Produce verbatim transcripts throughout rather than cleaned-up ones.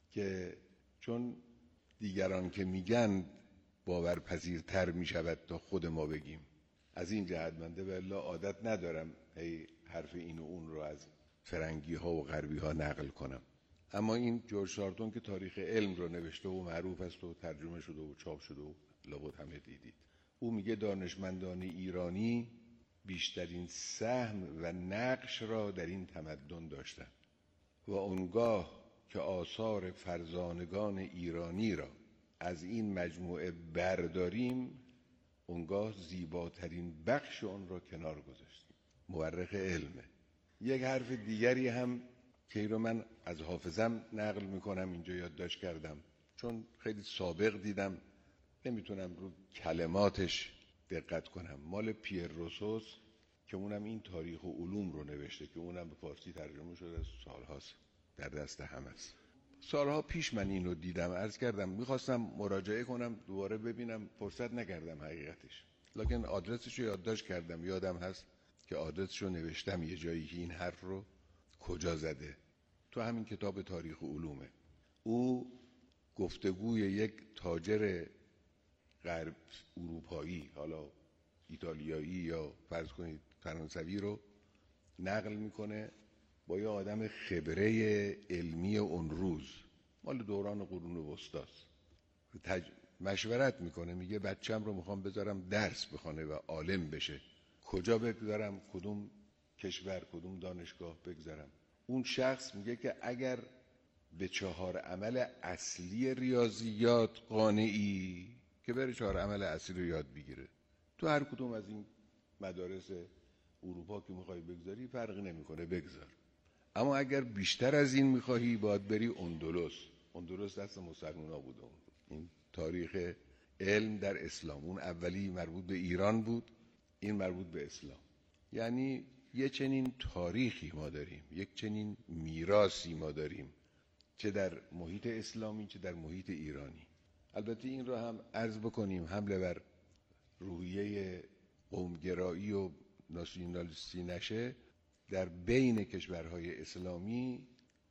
که چون دیگران که میگن باورپذیرتر میشود تا خود ما بگیم. از این جهت منده و الا عادت ندارم هی حرف این و اون رو از فرنگی ها و غربی ها نقل کنم. اما این جورج سارتون که تاریخ علم رو نوشته و معروف است و ترجمه شده و چاپ شده و لابد همه دیدید، او میگه دانشمندان ایرانی بیشترین سهم و نقش را در این تمدن داشتند و آنگاه که آثار فرزانگان ایرانی را از این مجموعه برداریم، اونگاه زیباترین بخش آن را کنار گذاشتیم. مورخ علمه. یک حرف دیگری هم که این رو من از حافظم نقل میکنم، اینجا یادداشت کردم چون خیلی سابق دیدم، نمیتونم رو کلماتش دقت کنم. مال پیر روسوس که اونم این تاریخ و علوم رو نوشته که اونم به فارسی ترجمه شده، سالهاست در دست همه است. سالها پیش من این رو دیدم، عرض کردم میخواستم مراجعه کنم دوباره ببینم، فرصت نکردم حقیقتش، لکن آدرسش رو یادداشت کردم، یادم هست که آدرسش رو نوشتم یه جایی که این حرف رو کجا زده، تو همین کتاب تاریخ علومه. او گفتگوی یک تاجر غرب اروپایی، حالا ایتالیایی یا فرض کنید فرانسوی رو نقل میکنه با یه آدم خبره علمی اون روز، مال دوران قرون وسطاست. تج... مشورت میکنه، میگه بچم رو میخوام بذارم درس بخونه و عالم بشه، کجا بگذارم، کدوم کشور، کدوم دانشگاه بگذارم؟ اون شخص میگه که اگر به چهار عمل اصلی ریاضیات قانعی که بره چهار عمل اصلی رو یاد بگیره، تو هر کدوم از این مدارس اروپا که میخوای بگذاری فرقی نمیکنه بگذار. اما اگر بیشتر از این میخواهی باید بری اندلس. اندلس دست مسلمونا بود. این تاریخ علم در اسلام، اون اولی مربوط به ایران بود، این مربوط به اسلام. یعنی یه چنین تاریخی ما داریم، یک چنین میراثی ما داریم، چه در محیط اسلامی چه در محیط ایرانی. البته این رو هم عرض بکنیم، حمله بر روحیه قومگرایی و ناسیونالیستی نشه، در بین کشورهای اسلامی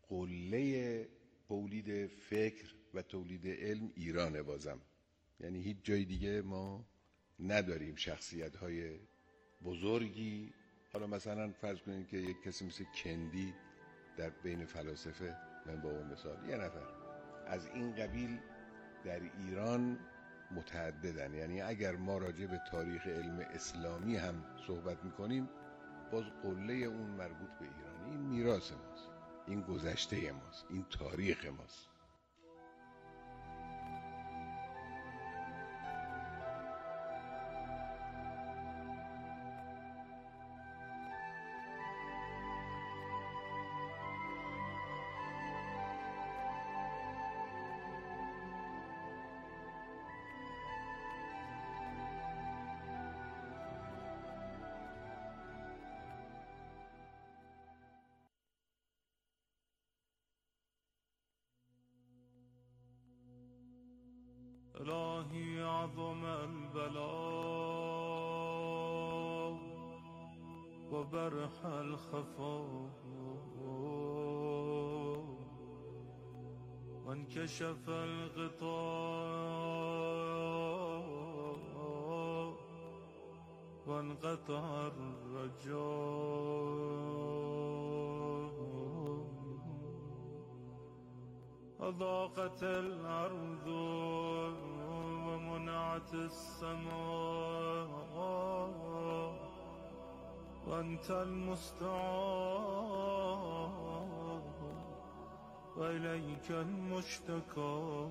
قله تولید فکر و تولید علم ایرانه بازم. یعنی هیچ جای دیگه ما نداریم شخصیت‌های بزرگی. حالا مثلا فرض کنید که یک کسی مثل کندی در بین فلاسفه، من با اون مثال یه نفر از این قبیل در ایران متعددن. یعنی اگر ما راجع به تاریخ علم اسلامی هم صحبت میکنیم، باز قله اون مربوط به ایران. این میراث ماست، این گذشته ماست، این تاریخ ماست. الهی عظم البلاء و برح الخفا و انکشف الغطاء و انقطع الرجاء أضاقت الأرض ومنعت السماء وأنت المستعان وإليك المشتكى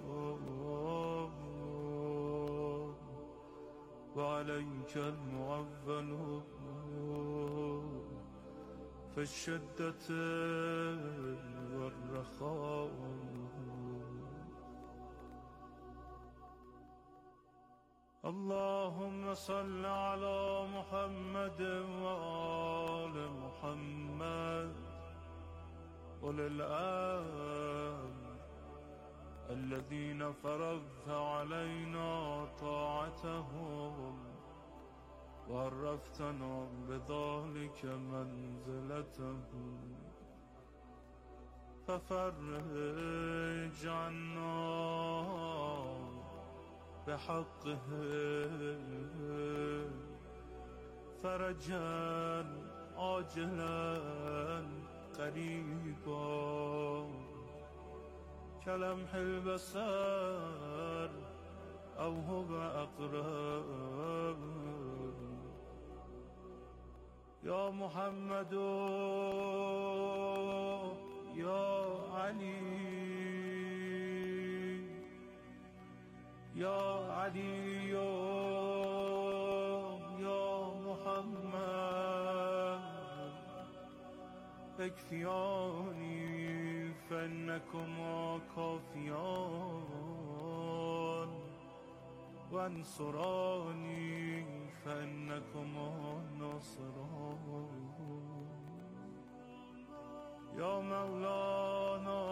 وعليك المعول في الشدة والرخاء. اللهم صل على محمد وآل محمد أولي الأمر الذين فرضت علينا طاعتهم وعرفتنا بذلك منزلتهم، ففرج بحقه فرجا عاجلا قريبا كلمح البصر أو هو أقرب يا محمد يا علي يا علي يا محمد اكفياني فإنكما كافيان وانصراني فإنكما ناصران يا مولانا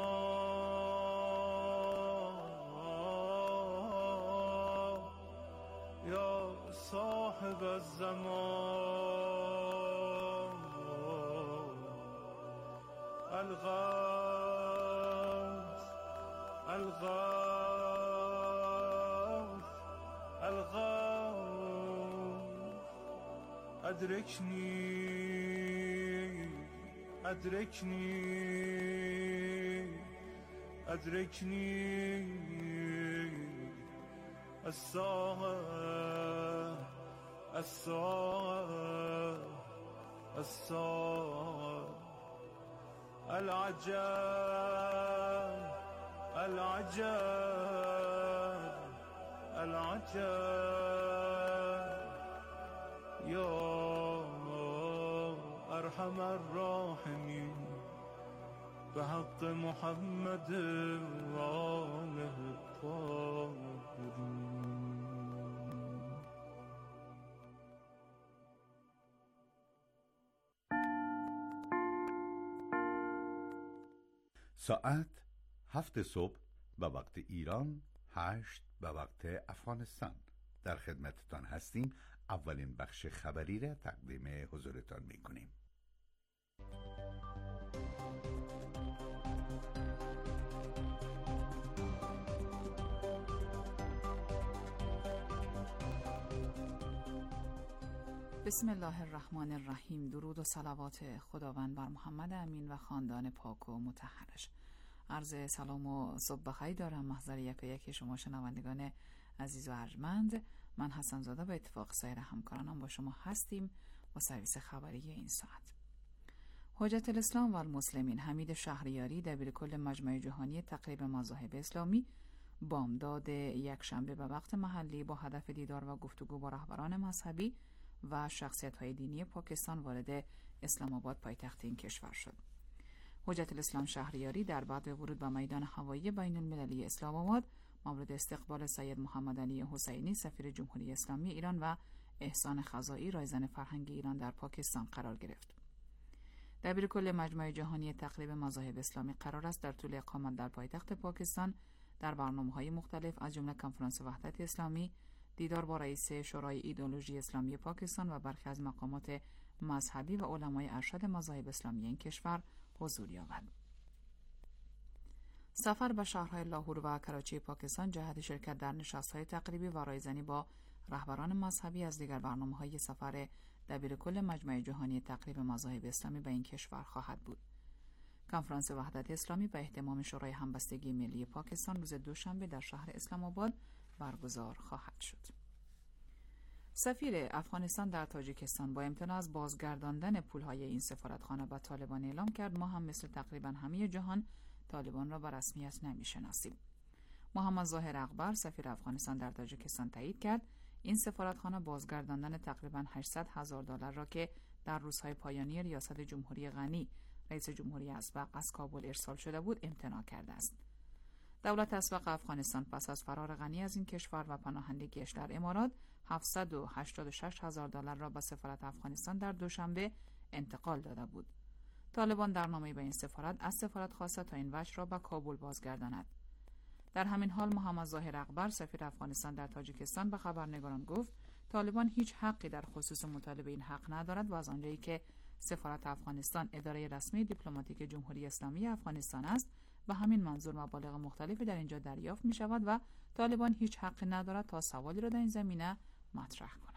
يا صاحب الزمان الغوث الغوث الغوث أدركني أدركني أدركني الساعة الساعة الساعة العجب العجب العجب يا أرحم الراحمين بحق محمد وآله الطاهرين. ساعت هفت صبح به وقت ایران، هشت به وقت افغانستان. در خدمتتان هستیم. اولین بخش خبری را تقدیم حضورتان می کنیم. بسم الله الرحمن الرحیم. درود و صلوات خداوند بر محمد امین و خاندان پاک و مطهرش. عرض سلام و صبح بخیر دارم محضر یک و یک شما شنوندگان عزیز و ارجمند. من حسن زاده به اتفاق سایر همکارانم با شما هستیم با سرویس خبری این ساعت. حجت الاسلام و المسلمین حمید شهریاری دبیر کل مجمع جهانی تقریب مذاهب اسلامی بامداد یک شنبه به وقت محلی با هدف دیدار و گفتگو با رهبران مذهبی و شخصیت‌های دینی پاکستان وارد اسلام آباد پایتخت این کشور شد. حجت الاسلام شهریاری در بعد ورود به میدان هوایی بین المللی اسلام آباد مورد استقبال سید محمد علی حسینی سفیر جمهوری اسلامی ایران و احسان خزائی رایزن فرهنگ ایران در پاکستان قرار گرفت. دبیر کل مجمع جهانی تقریب مذاهب اسلامی قرار است در طول اقامت در پایتخت پاکستان در برنامه‌های مختلف از جمله کنفرانس وحدت اسلامی، دیدار با رئیس شورای ایدئولوژی اسلامی پاکستان و برخی از مقامات مذهبی و علمای ارشد مذاهب اسلامی این کشور حضور یابد. سفر به شهرهای لاهور و کراچی پاکستان جهت شرکت در نشست‌های تقریبی و رایزنی با رهبران مذهبی از دیگر برنامه‌های سفر دبیر کل مجمع جهانی تقریب مذاهب اسلامی به این کشور خواهد بود. کنفرانس وحدت اسلامی به اهتمام شورای همبستگی ملی پاکستان روز دوشنبه در شهر اسلام آباد برگزار خواهد شد. سفیر افغانستان در تاجیکستان با امتناع از بازگرداندن پولهای این سفارتخانه به طالبان اعلام کرد ما هم مثل تقریبا همه جهان طالبان را به رسمیت نمی‌شناسیم. محمد ظاهر اکبر سفیر افغانستان در تاجیکستان تایید کرد این سفارتخانه بازگرداندن تقریبا هشتصد هزار دلار را که در روزهای پایانی ریاست جمهوری غنی رئیس جمهوری اسبق از کابل ارسال شده بود امتناع کرده است. دولت اسبق افغانستان پس از فرار غنی از این کشور و پناهندگیش در امارات هفتصد و هشتاد و شش هزار دلار را به سفارت افغانستان در دوشنبه انتقال داده بود. طالبان در نامه‌ای به این سفارت از سفارت خواسته تا این وجه را به کابل بازگرداند. در همین حال محمد ظاهر اکبر سفیر افغانستان در تاجیکستان به خبرنگاران گفت طالبان هیچ حقی در خصوص مطالبه این حق ندارد و از آنجایی که سفارت افغانستان اداره رسمی دیپلماتیک جمهوری اسلامی افغانستان است و همین منظور مبالغ مختلفی در اینجا دریافت می شود و طالبان هیچ حقی ندارد تا سوالی را در این زمینه مطرح کند.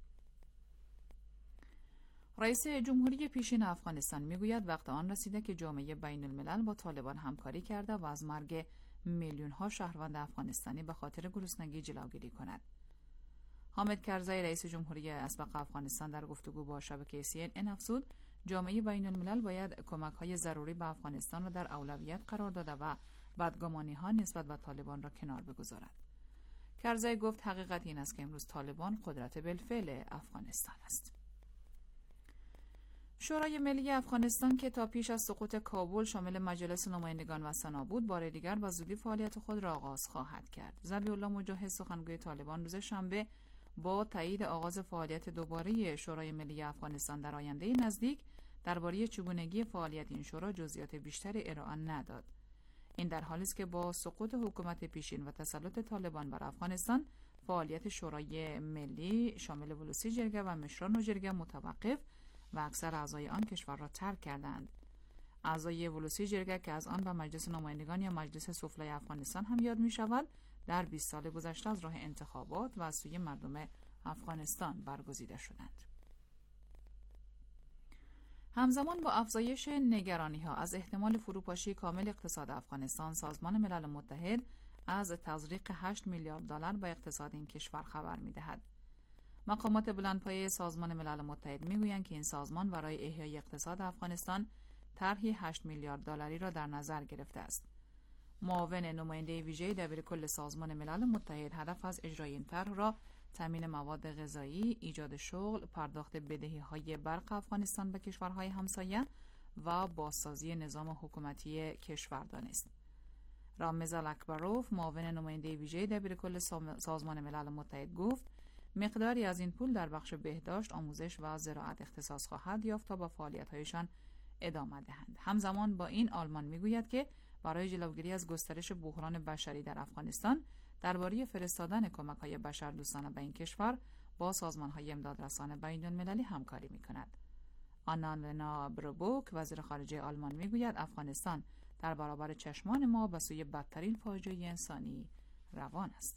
رئیس جمهوری پیشین افغانستان میگوید وقت آن رسیده که جامعه بین الملل با طالبان همکاری کرده و از مرگ میلیون ها شهروند افغانستانی به خاطر گرسنگی جلوگیری کند. حامد کرزی رئیس جمهوری اسبق افغانستان در گفتگو با شبکه سی ان ان افزود جامعه بین الملل باید کمک های ضروری به افغانستان را در اولویت قرار داده و بدگمانی ها نسبت به طالبان را کنار بگذارد. کرزی گفت حقیقت این است که امروز طالبان قدرت بالفعل افغانستان است. شورای ملی افغانستان که تا پیش از سقوط کابل شامل مجلس نمایندگان و سنا بود، بار دیگر با زودی فعالیت خود را آغاز خواهد کرد. ذبیح الله مجاهد سخنگوی طالبان روز شنبه با تایید آغاز فعالیت دوباره شورای ملی افغانستان در آینده نزدیک درباره چگونگی فعالیت این شورا جزئیات بیشتری ارائه نداد. این در حالی است که با سقوط حکومت پیشین و تسلط طالبان بر افغانستان فعالیت شورای ملی شامل ولوسی جرگه و مشران و جرگه متوقف و اکثر اعضای آن کشور را ترک کردند. اعضای ولوسی جرگه که از آن به مجلس نمایندگان یا مجلس سفلی افغانستان هم یاد می شود، در بیست سال گذشته از راه انتخابات و از سوی مردم افغانستان برگزیده شدند. همزمان با افزایش نگرانی ها از احتمال فروپاشی کامل اقتصاد افغانستان، سازمان ملل متحد از تزریق هشت میلیارد دلار به اقتصاد این کشور خبر می دهد. مقامات بلندپایه سازمان ملل متحد میگویند که این سازمان برای احیای اقتصاد افغانستان طرحی هشت میلیارد دلاری را در نظر گرفته است. معاون نماینده ویژه دبیرکل سازمان ملل متحد هدف از اجرای این طرح را تامین مواد غذایی، ایجاد شغل، پرداخت بدهی‌های برق افغانستان به کشورهای همسایه و بازسازی نظام حکومتی کشور دانست. رامز الاکبروف معاون نماینده ویژه دبیرکل سازمان ملل متحد گفت مقداری از این پول در بخش بهداشت، آموزش و زراعت اختصاص خواهد یافت تا با فعالیت‌هایشان ادامه دهند. همزمان با این آلمان میگوید که برای جلوگیری از گسترش بحران بشری در افغانستان درباره فرستادن کمک‌های بشردوستانه به این کشور با سازمان‌های امدادرسان بین‌المللی همکاری می‌کند. آنالنا بروبوک وزیر خارجه آلمان میگوید افغانستان در برابر چشمان ما به سوی بدترین فاجعه انسانی روان است.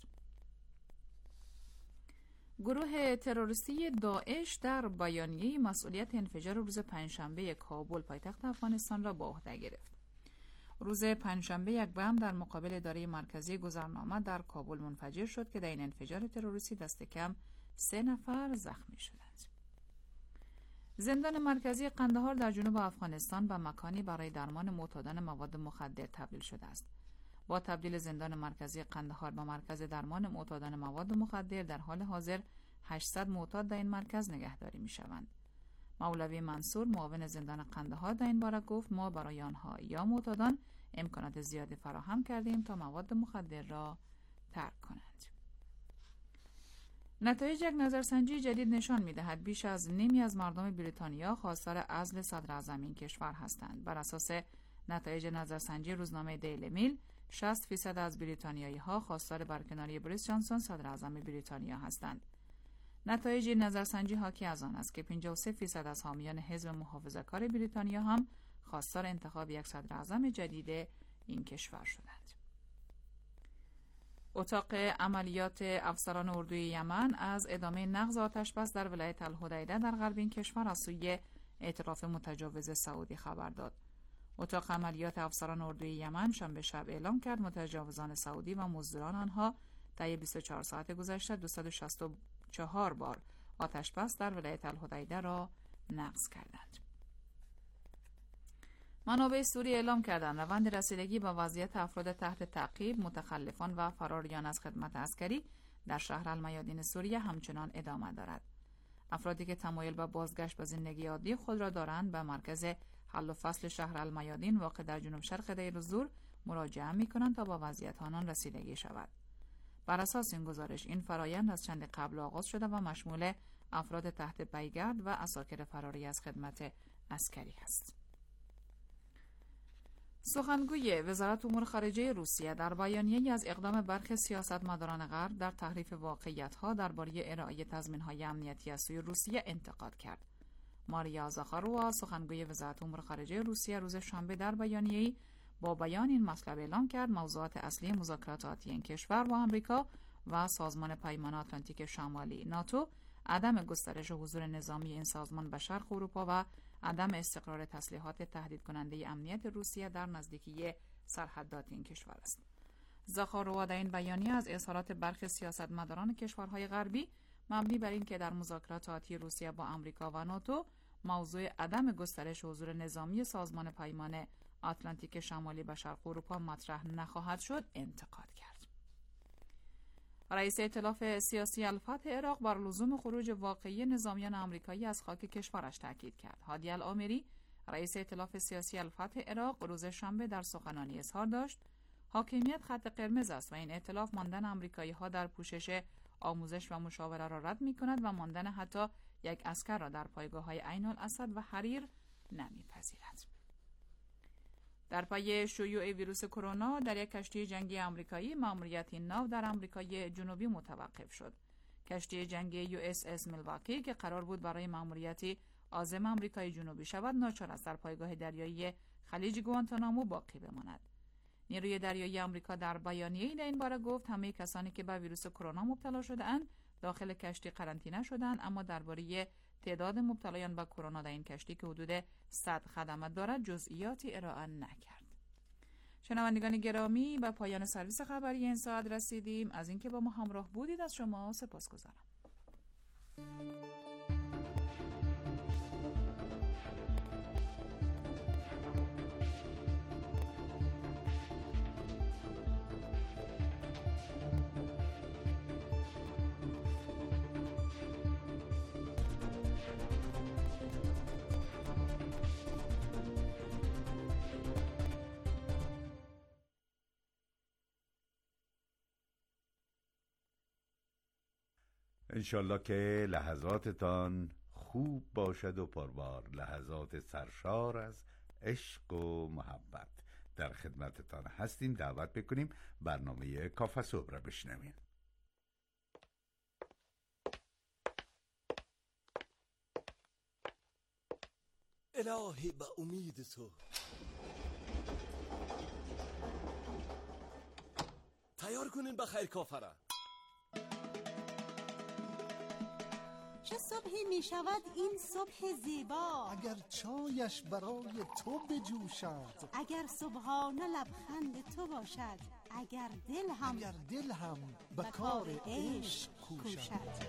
گروه تروریستی داعش در بیانیه‌ای مسئولیت انفجار روز پنجشنبه کابل پایتخت افغانستان را به عهده گرفت. روز پنجشنبه یک بم در مقابل اداره مرکزی گذرنامه در کابل منفجر شد که در این انفجار تروریستی دست کم سه نفر زخمی شدند. زندان مرکزی قندهار در جنوب افغانستان به مکانی برای درمان معتادان مواد مخدر تبدیل شده است. با تبدیل زندان مرکزی قندهار به مرکز درمان معتادان مواد مخدر در حال حاضر هشتصد معتاد در این مرکز نگهداری می شوند. مولوی منصور معاون زندان قندهار در این باره گفت ما برای آنها یا معتادان امکانات زیادی فراهم کردیم تا مواد مخدر را ترک کنند. نتایج یک نظرسنجی جدید نشان می‌دهد بیش از نیمی از مردم بریتانیا خواستار عزل صدر اعظم این کشور هستند. بر اساس نتایج نظرسنجی روزنامه دیلی میل، شصت فیصد از بریتانیایی‌ها خواستار برکناری بوریس جانسون صدر اعظم بریتانیا هستند. نتایج نظرسنجی حاکی از آن است که پنجاه و سه فیصد از حامیان حزب محافظه‌کار بریتانیا هم خواستار انتخاب یک صدر اعظم جدید این کشور شدند. اتاق عملیات افسران اردوی یمن از ادامه نقض آتش‌بس در ولایت الحدیده در غرب این کشور از سوی ائتلاف متجاوز سعودی خبر داد. اتاق عملیات افسران اردوی یمن شنبه شب اعلام کرد متجاوزان سعودی و مزدوران آنها طی بیست و چهار ساعت گذشته دویست و شصت و چهار بار آتش‌بس در ولایت الحدیده را نقض کردند. منابع سوریه اعلام کردند روند رسیدگی به وضعیت افراد تحت تعقیب، متخلفان و فراریان از خدمت عسکری در شهر المیادین سوریه همچنان ادامه دارد. افرادی که تمایل به بازگشت به زندگی عادی خود را دارند به مرکز حل و فصل شهر المیادین واقع در جنوب شرق دیر الزور مراجعه می‌کنند تا با وضعیت آنان رسیدگی شود. بر اساس این گزارش این فرایند از چند قبل آغاز شده و مشمول افراد تحت پیگرد و عساکر فراری از خدمت عسکری است. سخنگوی وزارت امور خارجه روسیه در بیانیه‌ای از اقدام برخی سیاستمداران غرب در تحریف واقعیت‌ها درباره ارائه تضمین‌های امنیتی از سوی روسیه انتقاد کرد. ماریا زاخاروا سخنگوی وزارت امور خارجه روسیه روز شنبه در بیانیه‌ای با بیان این مطلب اعلام کرد موضوعات اصلی مذاکرات آتی این کشور با آمریکا و سازمان پیمان آتلانتیک شمالی ناتو عدم گسترش و حضور نظامی این سازمان به شرق اروپا و عدم استقرار تسلیحات تهدید کننده امنیت روسیه در نزدیکی سرحدات این کشور است. زاخاروا در این بیانیه از اظهارات برخی سیاستمداران کشورهای غربی مبنی بر اینکه در مذاکرات آتی روسیه با آمریکا و ناتو موضوع عدم گسترش حضور نظامی سازمان پیمان آتلانتیک شمالی به شرق اروپا مطرح نخواهد شد انتقاد کرد. رئیس ائتلاف سیاسی الفتح عراق بر لزوم خروج واقعی نظامیان آمریکایی از خاک کشورش تاکید کرد. هادی العامری رئیس ائتلاف سیاسی الفتح عراق روز شنبه در سخنرانی اظهار داشت حاکمیت خط قرمز است و این ائتلاف ماندن آمریکایی‌ها در پوشش آموزش و مشاوره را رد می‌کند و ماندن حتی یک عسکر را در پایگاه‌های عین الاسد و حریر نمی‌پذیرد. در پی شیوع ویروس کرونا در یک کشتی جنگی آمریکایی مأموریت ناو در آمریکای جنوبی متوقف شد. کشتی جنگی یو اس اس میلواکی که قرار بود برای مأموریتی عازم آمریکای جنوبی شود ناچار است در پایگاه دریایی خلیج گوانتانامو باقی بماند. نیروی دریایی آمریکا در بیانیه‌ای در این باره گفت همه کسانی که به ویروس کرونا مبتلا شده‌اند داخل کشتی قرنطینه شدند، اما درباره تعداد مبتلایان به کرونا در این کشتی که حدود صد خدمه دارد جزئیاتی ارائه نکرد. شنوندگان گرامی، به پایان سرویس خبری این ساعت رسیدیم. از اینکه با ما همراه بودید از شما سپاسگزارم. انشالله که لحظاتتان خوب باشد و پربار لحظات سرشار از عشق و محبت. در خدمتتان هستیم. دعوت بکنیم برنامه کافه صبح را بشنویم. الهی به امید تو تیار کنین بخیر کافه را. چه صبحی می شود این صبح زیبا، اگر چایش برای تو بجوشد، اگر صبحانه لبخند تو باشد، اگر دل هم اگر دل هم به کار عشق کوشد.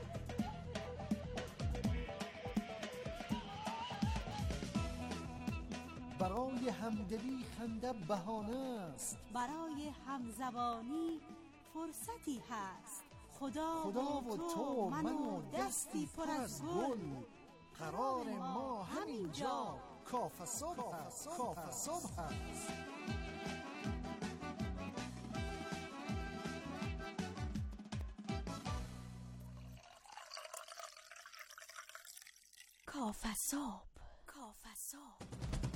برای همدلی خنده بهانه است، برای همزبانی فرصتی هست. خدا, خدا و تو من و دستی پر از گل، قرار ما همین جا کافه صبح هست. کافه صبح هست. کافه صبح. کافه صبح.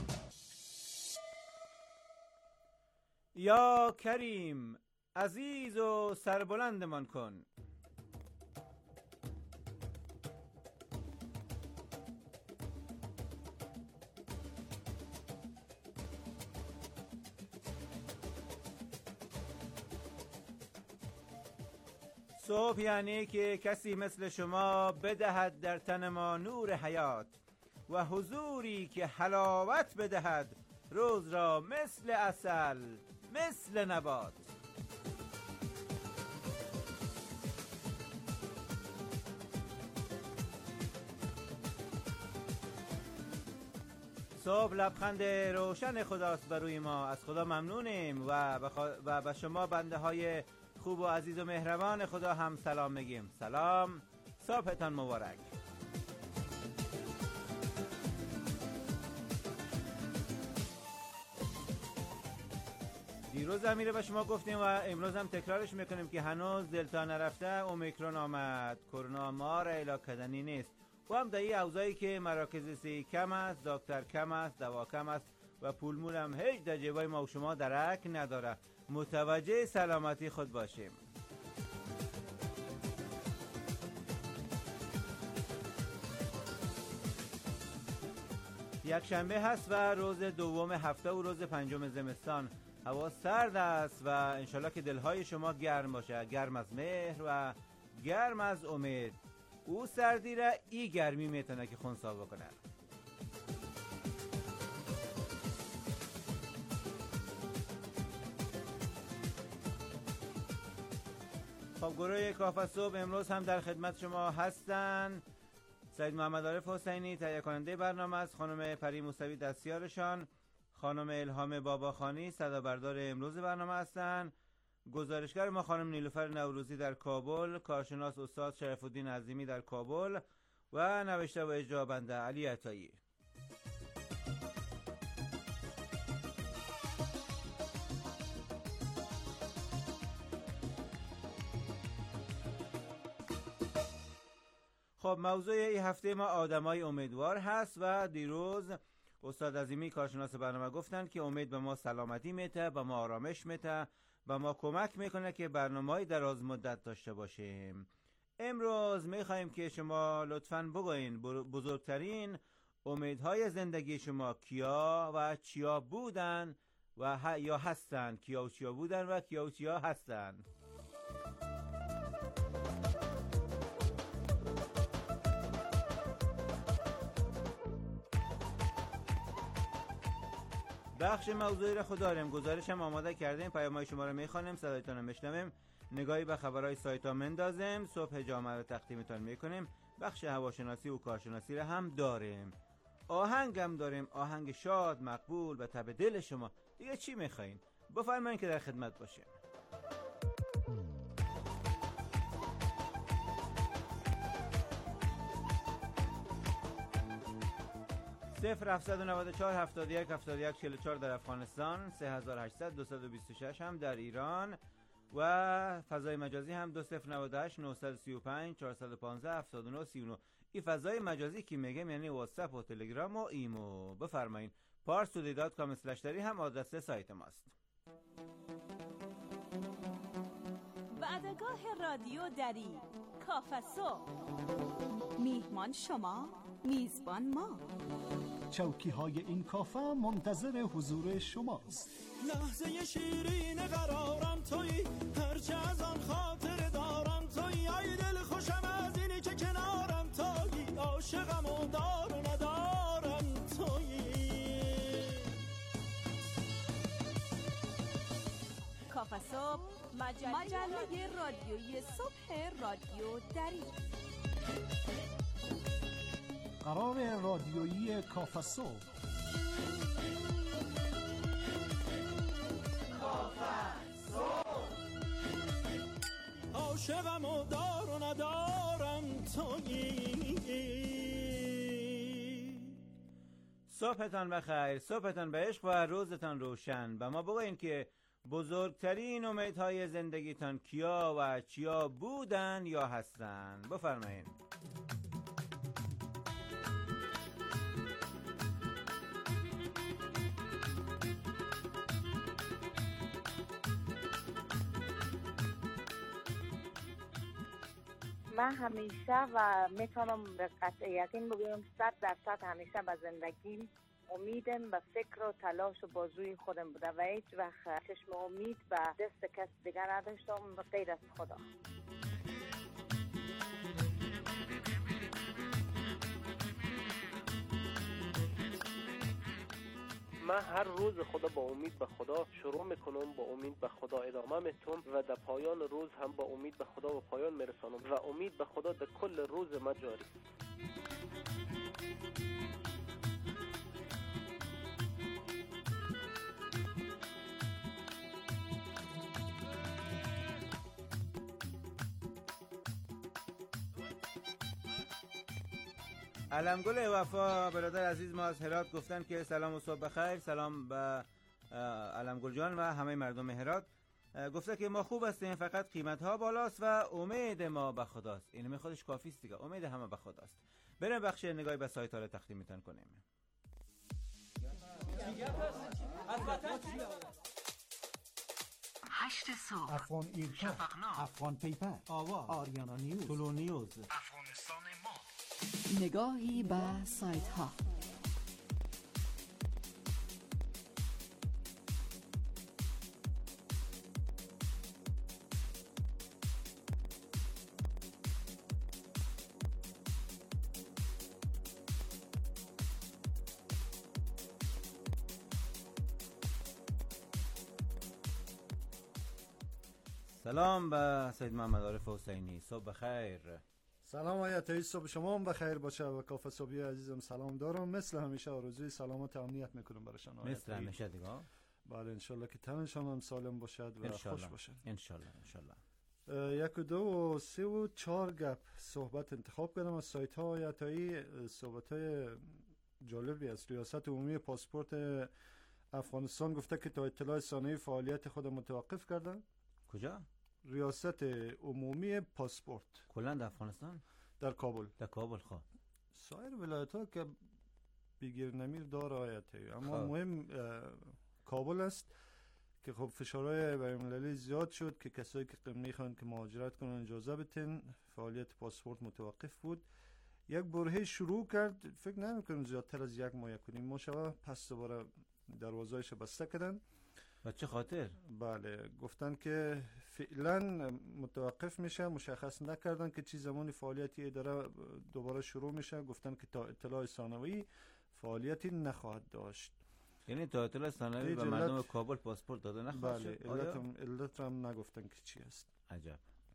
یا کریم عزیز و سربلندمان کن. صبح یعنی که کسی مثل شما بدهد در تن ما نور حیات و حضوری که حلاوت بدهد روز را مثل عسل، مثل نبات. صبح لبخند روشن خداست بر روی ما. از خدا ممنونیم و و به شما بنده های خوب و عزیز و مهربان خدا هم سلام میگیم. سلام، صبحتان مبارک. دیروز هم میره به شما گفتیم و امروز هم تکرارش میکنیم که هنوز دلتا نرفته اومیکرون آمد. کرونا ما را علاج کردنی نیست. و هم در این اوضاعی که مراکز صحی کم است، دکتر کم است، دوا کم است و پولمون هم هیچ در جیبای ما و شما درک نداره. متوجه سلامتی خود باشیم. یک شنبه هست و روز دوم هفته و روز پنجم زمستان. هوا سرد است و انشالله که دلهای شما گرم باشه، گرم از مهر و گرم از امید. او سردی را ای گرمی میتونه که خونسا بکنه. خب گروه کافه صبح امروز هم در خدمت شما هستن. سید محمد عارف حسینی تهیه کننده برنامه است، خانم پری موسوی دستیارشان، خانم الهام باباخانی صدا بردار امروز برنامه هستن، گزارشگر ما خانم نیلوفر نوروزی در کابل، کارشناس استاد شرف الدین عظیمی در کابل و نوشته و اجرا بنده علی عطایی. خب موضوع این هفته ما آدمای امیدوار هست و دیروز استاد عظیمی کارشناس برنامه گفتن که امید به ما سلامتی میته، به ما آرامش میته، به ما کمک میکنه که برنامه‌ای دراز مدت داشته باشیم. امروز میخوایم که شما لطفاً بگوین بزرگترین امیدهای زندگی شما کیا و چیا بودن و ه... یا هستن، کیا و چیا بودن و کیا و چیا هستن. بخش موضوعی را خود داریم، گزارش هم آماده کردیم، پیام‌های شما رو میخوانیم، صدایتان رو میشنویم، نگاهی به خبرهای سایت ها مندازیم، صبح جامعه رو تقدیمتان میکنیم، بخش هواشناسی و کارشناسی را هم داریم، آهنگ هم داریم، آهنگ شاد مقبول به تب دل شما. دیگه چی میخواین؟ بفرمایید که در خدمت باشیم. صفر هفتصد و نود و چهار هفتاد و یک هفتاد و یک چهل و چهار در افغانستان، سه هزار و هشتصد دویست و بیست و شش هم در ایران و فضای مجازی هم دو صفر نود و هشت نهصد و سی و پنج چهارصد و پانزده هفتاد و نه سی و نه. این فضای مجازی که میگم یعنی واتساپ و تلگرام و ایمو. بفرمایید. پارسودی دات کام اسلش دری هم آدرس سایت ماست. وعدگاه رادیو دری، کافه صبح، میهمان شما، میزبان ما. چوکی های این کافه منتظر حضور شماست. لحظه شیرین قرارم تویی، هرچه از آن خاطر دارم تویی، ای دل خوشم از اینی که کنارم تویی، عاشقم و دار و ندارم تویی. کافه صبح، مجله, مجله رادیویی صبح رادیو دری. قرار رادیویی کافه صبح. کافه صبح، عاشقم و دار و ندارم تویی. صبحتان بخیر، صبحتان به عشق و روزتان روشن. به ما بگوین که بزرگترین امیدهای زندگیتان کیا و چیا بودن یا هستن. بفرمایید. من همیشه و میتونم به قطع یقین بگویم صد درصد همیشه به زندگیم امیدم به فکر و تلاش و بازوی خودم بوده و هیچ وقت چشم امید به دست کس دیگر نداشتم غیر از خدا. من هر روز خدا با امید به خدا شروع میکنم، با امید به خدا ادامه میتم و در پایان روز هم با امید به خدا و پایان میرسانم و امید به خدا در کل روز ما جاری. علمگل وفا برادر عزیز ما از هرات گفتن که سلام و صبح بخیر. سلام به علمگل جان و همه مردم هرات. گفته که ما خوب هستیم، فقط قیمت ها بالاست و امید ما به خداست. این خودش کافی است دیگه، امید همه به خداست. بریم بخش نگاهی به سایت ها رو تقدیمتون کنیم. هشت صبح، افغان ایرکا، افغان پیپر، آواز، آریانا نیوز، طلو نیوز، افغانستان ما. نگاهی به سایت ها. سلام به سید محمد عارف حسینی. صبح بخیر. سلام آیت صبح شما هم بخیر باشه و کافه صبحی عزیزم سلام دارم. مثل همیشه آرزوی سلامت و امنیت میکنم براشون. مثل همیشه دیگه. بله انشالله که تنشان هم سالم باشد و خوش باشد. انشالله انشالله. یک و دو و سه و چهار گپ صحبت انتخاب کردم از سایت ها آیتایی. صحبت های جالبی است. ریاست عمومی پاسپورت افغانستان گفته که تا اطلاع ثانوی فعالیت خود متوقف کردن. کجا؟ ریاست عمومی پاسپورت کلا در افغانستان؟ در کابل. در کابل. خواه سایر ولایت ها که بگیر نمیر داره آیتایی، اما خواه. مهم کابل است که خب فشارهای بین‌المللی زیاد شد که کسایی که میخوان که مهاجرت کنن اجازه بتن. فعالیت پاسپورت متوقف بود. یک برهه شروع کرد، فکر نمیکنم زیادتر از یک ماه یک و نیم ماه شده، پس دوباره دروازه‌اش بسته کردن. و چه خاطر؟ بله گفتن که فعلا متوقف میشه، مشخص نکردن که چی زمانی فعالیتی اداره دوباره شروع میشه. گفتن که تا اطلاع ثانوی فعالیتی نخواهد داشت. یعنی تا اطلاع ثانوی به مردم کابل پاسپورت داده نخواهد بله شد؟ علت هم, علت هم نگفتن که چی است. عجب.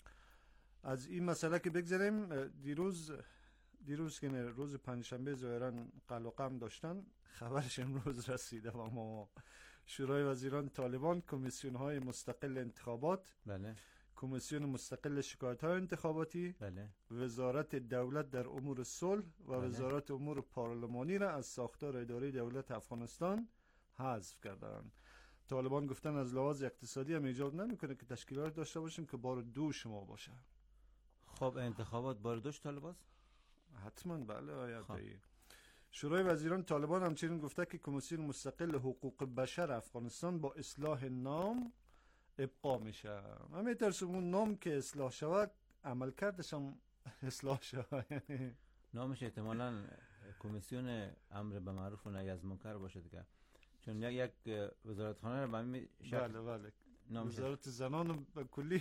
از این مسئله که بگذاریم، دیروز دیروز که روز پنجشنبه ظاهرا قلقم داشتن، خبرش امروز رسیده و ما شورای وزیران طالبان کمیسیون های مستقل انتخابات، بله، کمیسیون مستقل شکایت های انتخاباتی، بله، وزارت دولت در امور صلح و بله. وزارت امور پارلمانی را از ساختار اداره دولت افغانستان حذف کردند. طالبان گفتن از لحاظ اقتصادی هم ایجاد نمیکنه که تشکیلات داشته باشیم که بار دو شما باشه. خب انتخابات بار دوش طالباست؟ حتما بله آیتی. شورای وزیران طالبان همچنین گفته که کمیسیون مستقل حقوق بشر افغانستان با اصلاح نام ابقا میشه. من میترسم اون نام که اصلاح شود عمل کردش هم اصلاح شود. نامش احتمالاً کمیسیون امر به معروف و نهی از منکر باشه دیگه، چون یک یک وزارتخانه رو به همین شکل. بله بله وزارت زنان به کلی.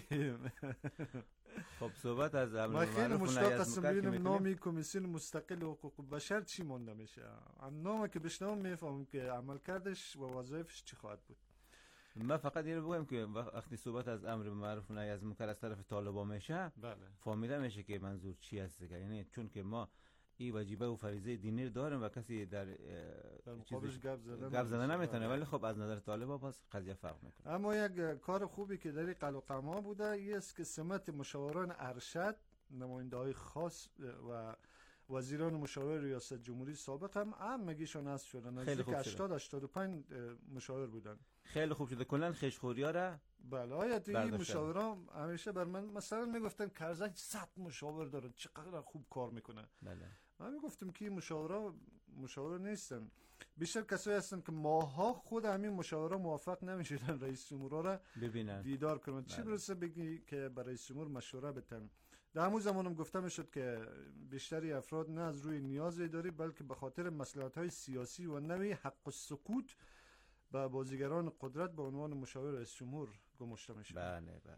خب صحبت از امر ما خیلی مشتاق هستم ببینم نامی کمیسیون مستقل حقوق بشر چی مونده میشه. نامی که بشنوم میفهمم که عمل کردش و وظایفش چی خواهد بود. من فقط اینو بگم که وقتی صحبت از امر به معروف و نهی از منکر از طرف طالبان میشه، بله، فهمیده میشه که منظور چی است دیگه. یعنی چون که ما این واجبه و فریضه دینی داریم و کسی در مقابلش گپ زدن گپ زدن نمیتونه، ولی خب از نظر طالبان باز قضیه فرق میکنه. اما یک کار خوبی که در قلقما بوده این است که سمت مشاوران ارشد، نماینده‌های خاص و وزیران مشاور ریاست جمهوری سابق هم همگیشون حذف شدن. نزدیک هشتاد هشتاد و پنج مشاور بودن. خیلی خوب شده. کلا خشخوریا را بله آیت این مشاوران همیشه بر من مثلا میگفتن کرزک صد مشاور داره چقدر خوب کار میکنه. بله من میگفتم که مشاورا مشاور نیستن، بیشتر کسایی هستن که ماها خود همین مشاورا موافق نمیشدن رئیس جمهور را ببینن دیدار کنن. چی برسه بگی که برای رئیس جمهور مشوره بتن. در همون زمانم گفته میشد که بیشتری افراد نه از روی نیاز اداری بلکه به خاطر مصلحت‌های سیاسی و نوی حق السکوت به بازیگران قدرت به عنوان مشاور رئیس جمهور گماشته میشد. بله بله.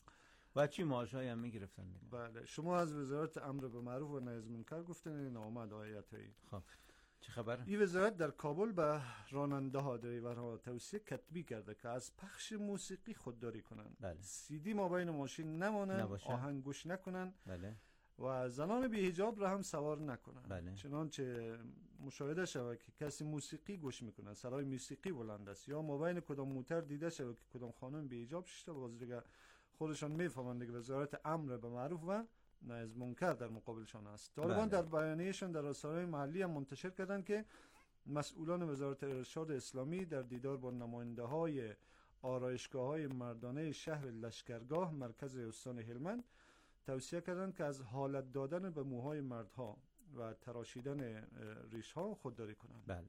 و چی معاشایی هم میگرفتن دیگه. بله شما از وزارت امر به معروف و نهی از منکر گفتن این آمد آیتایی. خب چه خبر؟ این وزارت در کابل به راننده ها دریورها توصیه کتبی کرده که از پخش موسیقی خودداری کنند. بله. سی دی مابین ماشین نمانند، آهنگ گوش نکنند. بله. و زنان بی حجاب را هم سوار نکنند. بله. چنانچه مشاهده شود که کسی موسیقی گوش میکنه، صدای موسیقی بلند است، یا مابین کدام موتر دیده شود که کدام خانم بی حجاب شده، باز دیگه خودشان میفهمند دیگه وزارت امر به معروف و نهی از منکر در مقابلشان است. طالبان در بیانیه‌شان در رسانه‌های محلی هم منتشر کردند که مسئولان وزارت ارشاد اسلامی در دیدار با نماینده‌های آرایشگاه‌های مردانه شهر لشکرگاه مرکز استان هلمند توصیه کردند که از حالت دادن به موهای مردها و تراشیدن ریش‌ها خودداری کنند. بله.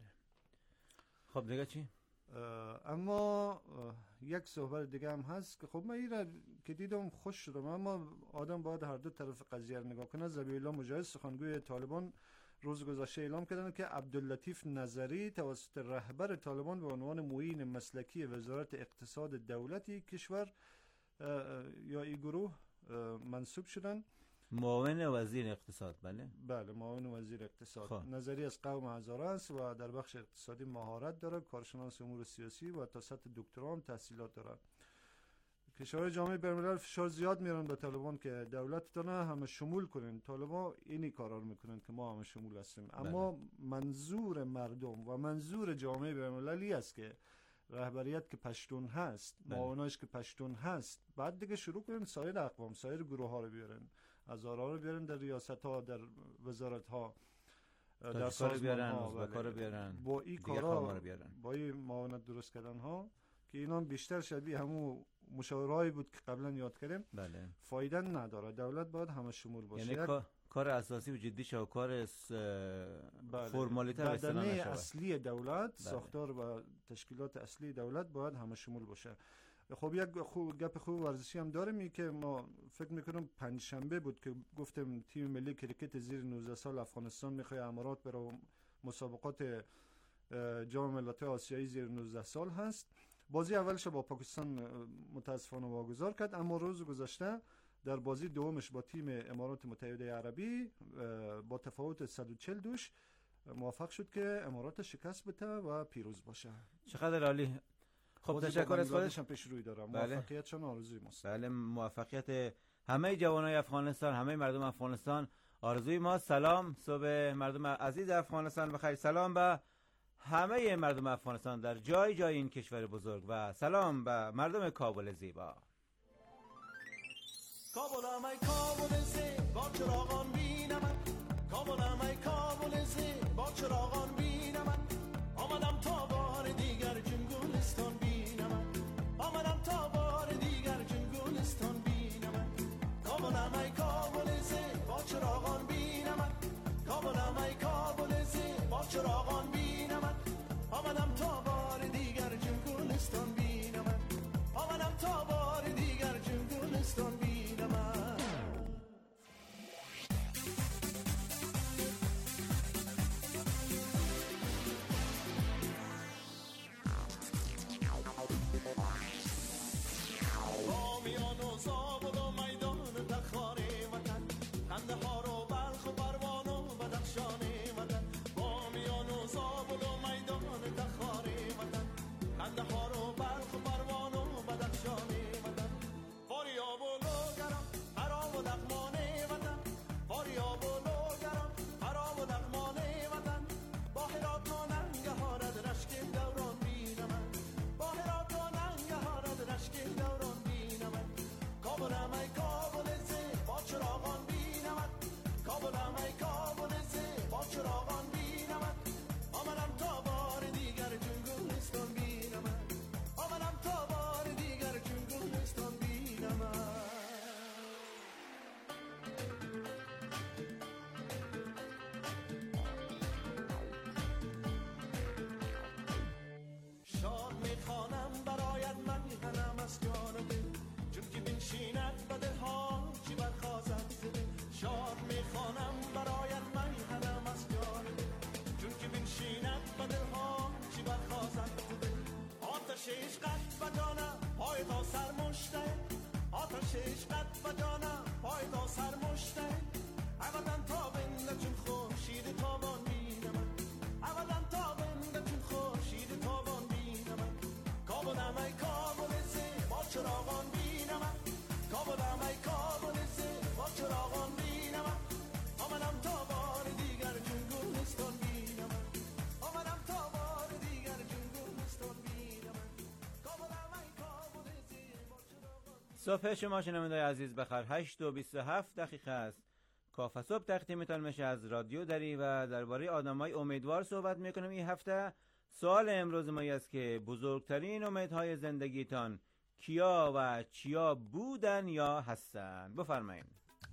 خب دیگه چی؟ اما یک صحبت دیگه هم هست که خب من این را که دیدم خوش شدم، اما آدم باید هر دو طرف قضیه رو نگاه کنه. ذبیح الله مجاهد سخنگوی طالبان روز گذشته اعلام کردن که عبداللطیف نظری توسط رهبر طالبان به عنوان معین مسلکی وزارت اقتصاد دولتی کشور یا این گروه منصوب شدن. معاون وزیر اقتصاد. بله بله معاون وزیر اقتصاد. خواه. نظری از قوم هزاره است و در بخش اقتصادی مهارت داره، کارشناس امور سیاسی و تا سطح دکترا هم تحصیلات داره. کشورهای جامعه بین‌الملل فشار زیاد میارن به طالبان که دولتتون همه شمول کنین. طالبان اینی کارا رو میکنن که ما همه شمول هستیم. اما منظور مردم و منظور جامعه بین‌المللی است که رهبریت که پشتون هست، معاوناش که پشتون هست، بعد دیگه شروع کنن سایر اقوام، سایر گروه ها رو بیارن، هزارها رو بیارن در ریاست ها، در وزارت ها، در سازمان ها، کار بیارن، با این کارا، با این معاونت درست کردن ها که اینا بیشتر شبیه همون مشاورهایی بود که قبلا یاد کردیم. بله. فایده نداره. دولت باید همه شمول باشه. یعنی کار کار اساسی و جدی شه و کار فرمالیته به بدنه اصلی دولت، بله. ساختار و تشکیلات اصلی دولت باید همه شمول باشه. خب یک خوب گپ خوب ورزشی هم داریم ای که ما فکر میکنم پنج شنبه بود که گفتم تیم ملی کریکت زیر نوزده سال افغانستان میخواد امارات بره مسابقات جام ملت‌های آسیایی زیر نوزده سال هست. بازی اولش با پاکستان متاسفانه واگذار کرد، اما روز گذشته در بازی دومش با تیم امارات متحده عربی با تفاوت صد و چهل دوش موفق شد که امارات شکست بده و پیروز باشه. چقدر عالی. خب تشکر از خودش. پیش روی دارم. بله. موفقیتشون آرزوی ماست. بله، موفقیت همه جوانای افغانستان، همه مردم افغانستان آرزوی ما. سلام صبح مردم عزیز افغانستان بخیر. سلام به همه مردم افغانستان در جای جای این کشور بزرگ و سلام به مردم کابل زیبا. کابلم ای کابل زیبا چراغان بینم، کابلم ای کابل زیبا چراغان بینم، آمدم تا بار دیگر چون گلستان بینم، آمدم تا بار دیگر چون گلستان بینم. کابلم ای کابل زیبا چراغان بینم، کابلم ای کابل زیبا چراغان بینم، آمدم تا بار دیگر چون گلستان بینم، آمدم تا بار دیگر چون گلستان بینم. صبح شما شنوندگان عزیز بخیر. هشت و بیست و هفت دقیقه است. کافه صبح تقدیمتان میشه از رادیو دری و درباره آدمای امیدوار صحبت میکنیم. این هفته سوال امروز ما است که بزرگترین امیدهای زندگیتان کیا و چیا بودن یا هستن؟ بفرمایید.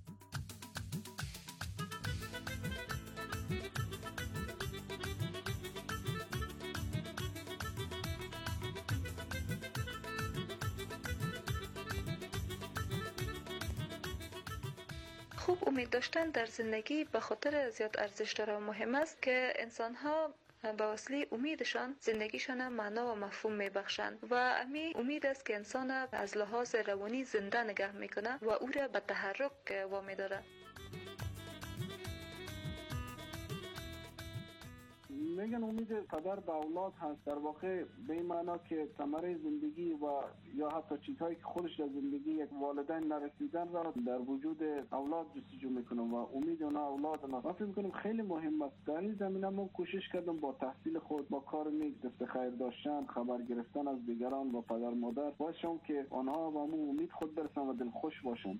خوب امید داشتن در زندگی به خاطر زیاد ارزش داره و مهم است که انسان‌ها به وسیله امیدشان زندگیشان معنا و مفهوم میبخشند و امی امید است که انسان از لحاظ روانی زنده نگه میکنه و او را به تحرک وامی داره. میگن امید پدر به اولاد هست، در واقع به این معنا که ثمره زندگی و یا حتی چیزهایی که خودش در زندگی یک والدین نرسیدن را در وجود اولاد جستجو میکنم و امید اونا اولاد ما. من فکر میکنم خیلی مهم است. در این زمینه من کوشش کردم با تحصیل خود، با کار نیک، دست خیر داشتن، خبر گرفتن از دیگران و پدر مادر باشم که آنها و من امید خود برسن و دلخوش باشن.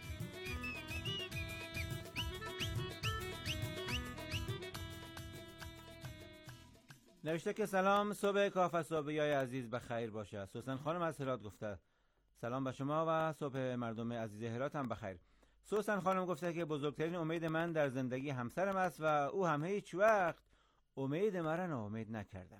نوشته که سلام، صبح کاف صبحیای عزیز بخیر باشه. سوسن خانم از هرات گفته سلام به شما و صبح مردم عزیز هرات هم بخیر. سوسن خانم گفته که بزرگترین امید من در زندگی همسرم است و او هم هیچ وقت امید مرا ناامید نکرده.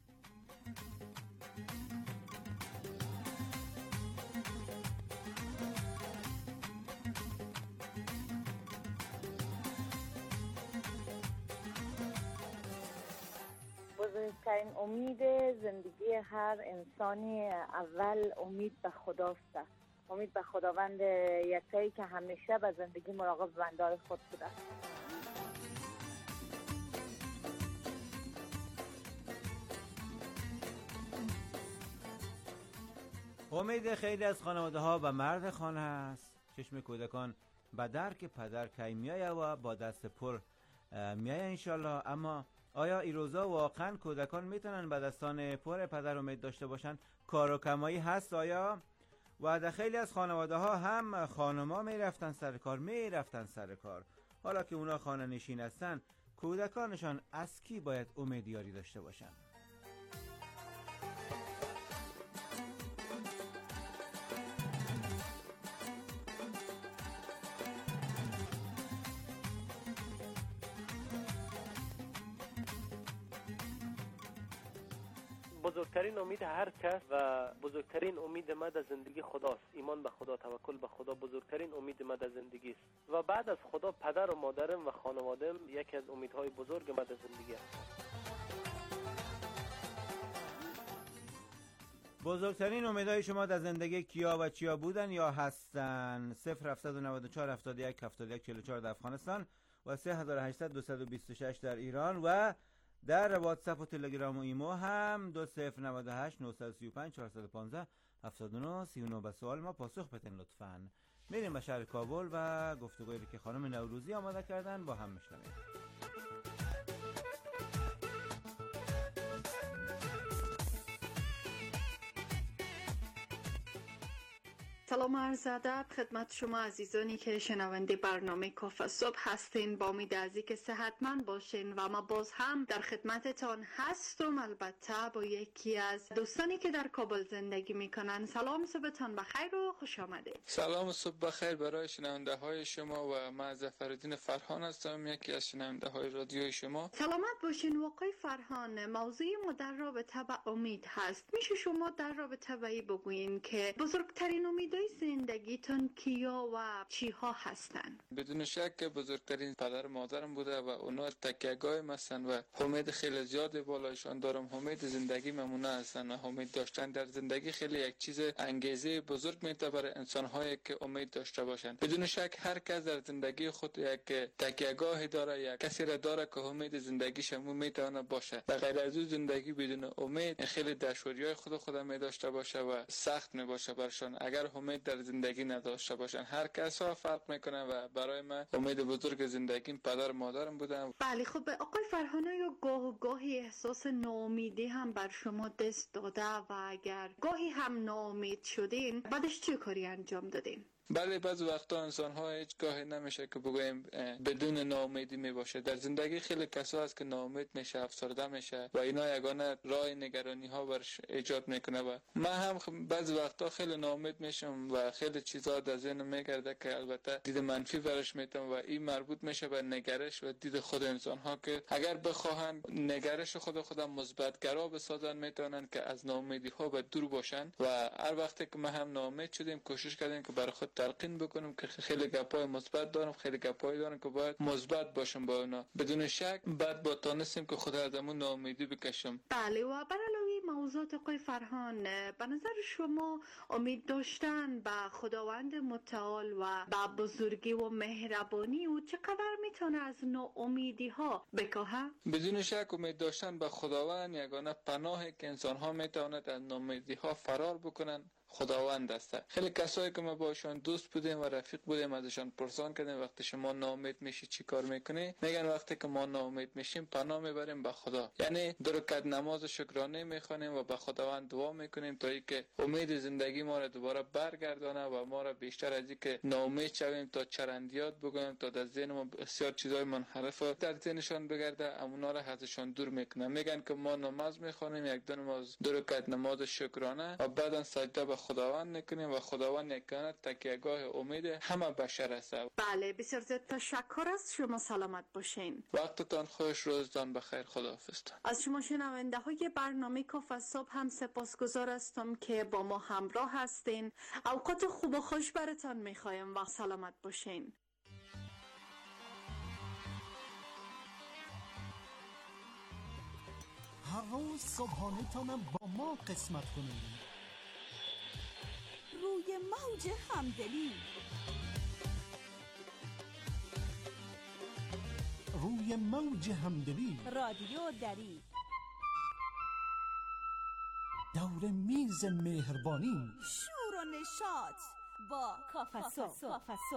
بزرگترین امید زندگی هر انسانی اول امید به خداست. امید به خداوند یکتایی که همیشه به زندگی مراقب بنده‌های خود بوده. امید خیلی از خانواده ها به مرد خانه است. چشم کودکان به درک پدر کی میایه و با دست پر میایه انشالله. اما آیا این روزا واقعا کودکان میتونن به دستان پر پدر امید داشته باشن؟ کار و کمایی هست آیا؟ و در خیلی از خانواده ها هم خانما میرفتن سر کار میرفتن سر کار حالا که اونا خانه نشین هستن، کودکانشان از کی باید امیدیاری داشته باشن؟ بزرگترین امید هر کس و بزرگترین امید ما در زندگی خداست. ایمان به خدا، توکل به خدا بزرگترین امید ما در زندگی است و بعد از خدا پدر و مادرم و خانواده‌ام یکی از امیدهای بزرگ ما در زندگی است. بزرگترین امیدهای شما در زندگی کیا و چیا بودن یا هستن؟ صفر هفتصد و نود و چهار هفتاد و یک هفتاد و یک چهل و چهار در افغانستان و سه هزار و هشتصد دویست و بیست و شش در ایران و در واتساپ و تلگرام و ایمو هم دو صفر نود و هشت نهصد و سی و پنج چهارصد و پانزده هفتاد و نه سی و نه. به سوال ما پاسخ بدین لطفاً. میریم به شهر کابل و گفتگویی که خانم نوروزی آماده کردن با هم میشنویم. سلام عرض ادب خدمت شما عزیزانی که شنونده برنامه کاف صبح هستین. با امید از اینکه صحتمند باشین و ما باز هم در خدمتتان هستم، البته با یکی از دوستانی که در کابل زندگی میکنن. سلام، صبحتان بخیر و خوش آمدید. سلام و صبح بخیر برای شنونده های شما و من ظفرالدین فرهان هستم، یکی از شنونده های رادیوی شما. سلامت باشین. واقعی فرهان، موضوع ما در رابطه با امید هست. میشه شما در رابطه با این بگوین که بزرگترین امید زندگیتون کیا و چی ها هستن؟ بدون شک بزرگترین پدر مادرم بوده و اونا تکیه‌گاه من هستن و امید خیلی زیاد بالایشان دارم. امید زندگی ممونه هستن و امید داشتن در زندگی خیلی یک چیز انگیزه بزرگ میته برای انسان هایی که امید داشته باشن. بدون شک هر کس در زندگی خود یک تکیه‌گاه داره، یک کسی را داره که امید زندگیش هم میتونه باشه. به غیر از اون زندگی بدون امید خیلی دشواری‌های خود خود می داشته باشه و سخت می باشه برشان اگر امید در زندگی نداشته باشن. هر کس ها فرق میکنه و برای من امید بزرگ زندگیم پدر مادرم بودن. بله خب آقای فرهانه، یا گاه و گاهی احساس ناامیدی هم بر شما دست داده و اگر گاهی هم ناامید شدین بعدش چه کاری انجام دادین؟ بله بعضی وقتا انسان ها هیچ گاهی نمیشه که بگویم بدون ناامیدی می باشه. در زندگی خیلی کسا هست که ناامید میشه، افسرده میشه و اینا یگانه راه نگرانی ها برش ایجاد میکنه و من هم بعضی وقتا خیلی ناامید میشم و خیلی چیزا در ذهنم میگرده که البته دید منفی برش میتم و این مربوط میشه به نگرش و دید خود انسان ها که اگر بخواهن نگرش خود خودم مثبت گرا بسازن میتونن که از ناامیدی ها به دور باشن و هر وقتی که ما هم ناامید شدیم کوشش کردیم که برای خود تلقین بکنم که خیلی گپای مثبت دارم، خیلی گپای دارم که باید مثبت باشم با اونا. بدون شک بعد با تانستیم که خود از همون ناامیدی بکشم. بله و بر علاوه موضوعات آقای فرهان، به نظر شما امید داشتن به خداوند متعال و به بزرگی و مهربانی او چقدر میتونه از ناامیدی ها بکاهه؟ بدون شک امید داشتن به خداوند یگانه پناهی که انسان ها میتواند از ناامیدی ها فرار بکنن خداوند است. خیلی کسایی که ما باشون دوست بودیم و رفیق بودیم ازشان پرسان کردیم وقتی شما ناامید میشی چی کار میکنی؟ میگن وقتی که ما ناامید میشیم پناه میبریم به خدا. یعنی دو رکعت نماز شکرانه میخونیم و به خداوند دعا میکنیم تا اینکه امید زندگی ما را دوباره برگردانه و ما را بیشتر از اینکه ناامید شویم تا چرندیات بگویم تا در ذهن ما بسیار چیزای منحرف در ذهنشان بگرده اونا را ازشان دور میکنه. میگن که ما نماز میخونیم یک دو نماز دو رکعت نماز شکرانه و بعدا سجده به خداوند میکنیم و خداوند یگانه تکیهگاه امید همه بشر است. بله بسیار زیاد تشکر از شما، سلامت باشین. وقتتان خوش، روزتان بخیر، خداحافظتان. از شما شنونده های برنامه کافه صبح هم سپاسگزار هستم که با ما همراه هستین. اوقات خوب و خوش براتان میخوایم و سلامت باشین. هر روز صبحانه تانم با ما قسمت کنید. روی موج همدلی، روی موج همدلی، رادیو دری، دور میز مهربانی، شور و نشاط با کافه صبح.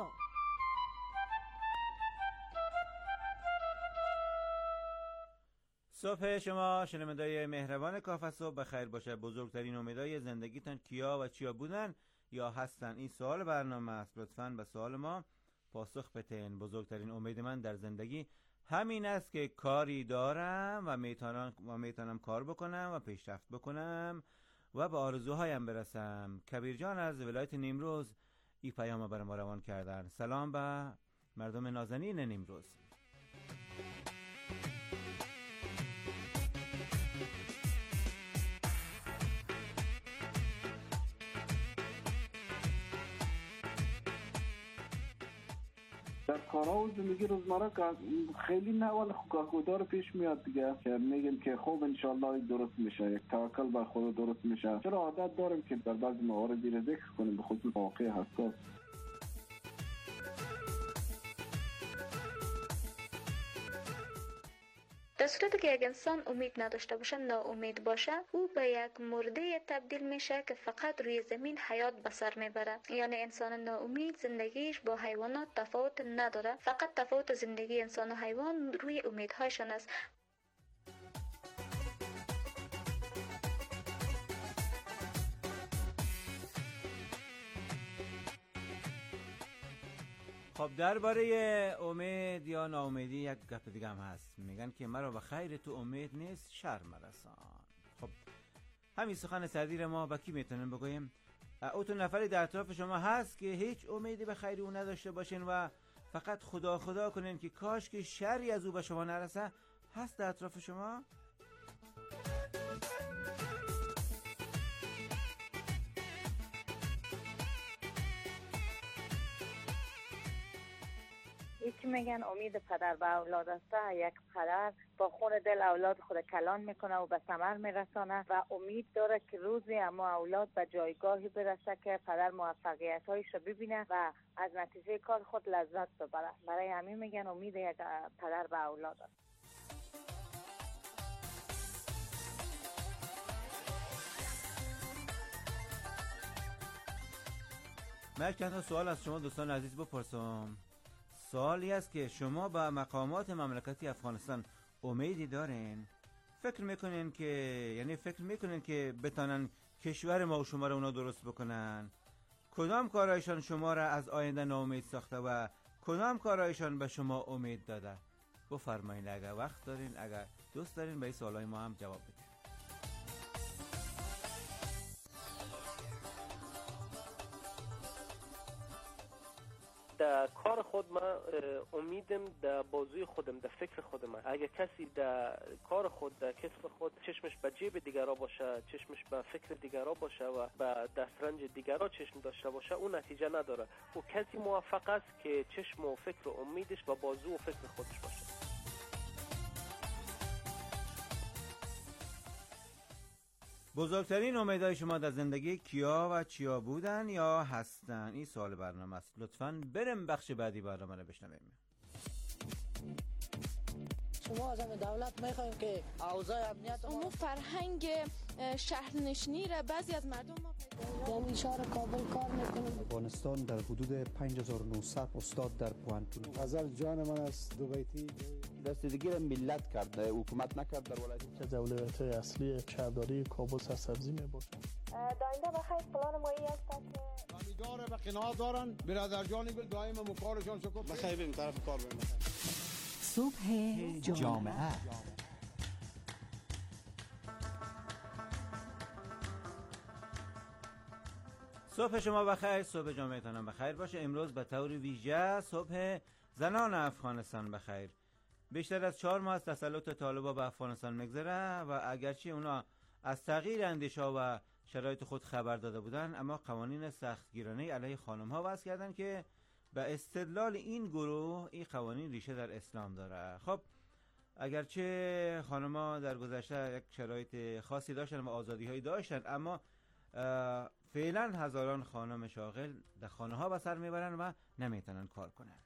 صبح شما شنوندای مهربان کافه صبح بخیر باشه. بزرگترین امیدهای زندگیتان کیا و چیا بودن یا هستن؟ این سوال برنامه است. لطفاً به سوال ما پاسخ بدین. بزرگترین امید من در زندگی همین است که کاری دارم و میتونم و میتونم کار بکنم و پیشرفت بکنم و به آرزوهایم برسم. کبیر جان از ولایت نیمروز این پیام برای ما روان کردن. سلام به مردم نازنین نیمروز. در کارها و زندگی روزمره خیلی نه ولی گاهگدار پیش میاد دیگه که میگیم که خوب انشالله درست میشه، یک توکل بر خدا درست میشه. چرا عادت داریم که در بعضی مواردی رو ذکر کنیم به خصوص واقع حساس. در صورتی که یک انسان امید نداشته باشه، ناامید باشه، او به یک مرده تبدیل میشه که فقط روی زمین حیات به سر میبره. یعنی انسان ناامید زندگیش با حیوانات تفاوت نداره، فقط تفاوت زندگی انسان و حیوان روی امیدهایشان است. خب درباره امید یا ناامیدی یک گپ دیگه هم هست. میگن که مرا به خیر تو امید نیست شر مرسان. خب همین سخن صدیر ما با کی میتونیم بگویم؟ او تو نفری در اطراف شما هست که هیچ امیدی به خیر او نداشته باشین و فقط خدا خدا کنین که کاش که شری از او به شما نرسه؟ هست در اطراف شما؟ یکی میگن امید پدر به اولاد است. یک پدر با خون دل اولاد خود کلان میکنه و به ثمر میرسانه و امید داره که روزی اما اولاد به جایگاهی برسه که پدر موفقیت هایش رو ببینه و از نتیجه کار خود لذت ببره. برای همین میگن امید یک پدر به اولاد است. من چند تا سوال از شما دوستان عزیز بپرسم. سوالی است که شما به مقامات مملکتی افغانستان امیدی دارین؟ فکر میکنین که یعنی فکر میکنین که بتانن کشور ما و شما رو اونا درست بکنن؟ کدام کارایشان شما را از آینده ناامید ساخته و کدام کارایشان به شما امید داده؟ بفرمایید اگر وقت دارین، اگر دوست دارین به این سوالای ما هم جواب بدین. در کار خود من امیدم در بازوی خودم، در فکر خودم. اگر کسی در کار خود، در کسب خود چشمش به جیب دیگرها باشه، چشمش به فکر دیگرها باشه و به دسترنج دیگرها چشم داشته باشه، اون نتیجه نداره. و کسی موفق است که چشم و فکر و امیدش به بازو و فکر خودش باشه. بزرگترین امیدهای شما در زندگی کیا و چیا بودن یا هستن؟ این سوال برنامه است. لطفاً بریم بخش بعدی برنامه رو بشنویم. شما از دولت میخوایم که اوضاع امنیت اون فرهنگ شهرنشینی را بعضی از مردم ما در شهر کابل کار میکنم. افغانستان در حدود پنج هزار و نهصد استاد در پوهنتون. ازل جان من است دو بیتی رسیدگی را ملت کرد، حکومت نکرد. در ولایت که اولویت اصلی شهرداری کابل سرسبزی میباشد. داینده بخیر پلان مایی است که امیدواره به قناعت دارن برادر جانی گل دائم مکارشان شکر بخیر بریم طرف کار بریم. صبح جامعه. صبح شما بخیر، صبح جامعتان بخیر باشه. امروز به طور ویژه صبح زنان افغانستان بخیر. بیشتر از چهار ماه از تسلط طالبان به افغانستان میگذره و اگرچه اونا از تغییر اندیشه‌ها و شرایط خود خبر داده بودن، اما قوانین سختگیرانه علیه خانم ها وضع کردن که به استدلال این گروه این قوانین ریشه در اسلام داره. خب اگرچه خانم ها در گذشته یک شرایط خاصی داشتن و آزادی هایی داشتن، اما فعلا هزاران خانم شاغل در خانه ها به سر میبرن و نمیتونن کار کنن.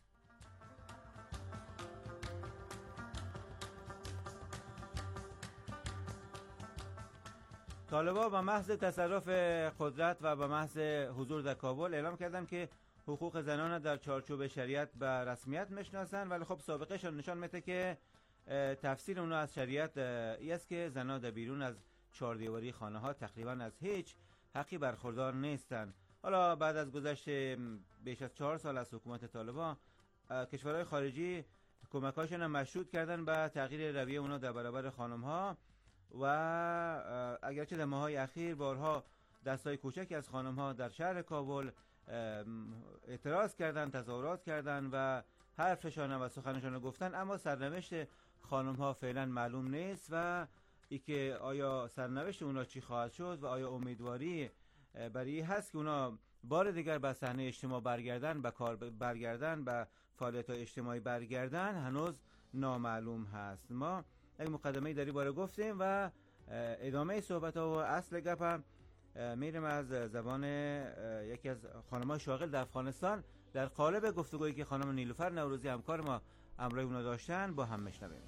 طالبان به محض تصرف قدرت و به محض حضور در کابل اعلام کردن که حقوق زنان در چارچوب شریعت به رسمیت میشناسن، ولی خب سابقه شون نشان میده که تفسیر اونا از شریعت ای است که زنان در بیرون از چهار دیواری خانه ها تقریبا از هیچ حقی برخوردار نیستن. حالا بعد از گذشت بیش از چهار سال از حکومت طالبان، کشورهای خارجی کمک‌هاشون هم مشروط کردن به تغییر رویه اونا در برابر خانم ها و اگرچه در ماه‌های اخیر بارها دستای کوچکی از خانم ها در شهر کابل اعتراض کردن، تظاهرات کردن و حرفشان و سخنشان گفتن، اما سرنوشت خانم ها فعلا معلوم نیست و ای که آیا سرنوشت اونا چی خواهد شد و آیا امیدواری برای هست که اونا بار دیگر به صحنه اجتماع برگردن، به کار برگردن، به فعالیت اجتماعی برگردن، هنوز نامعلوم هست. ما یک مقدمه داری باره گفتیم و ادامه صحبت ها و اصل گپ هم میریم از زبان یکی از خانم‌های شاغل در افغانستان در قالب گفتگویی که خانم نیلوفر نوروزی همکار ما همراه اونا داشتن با هم میشنویم.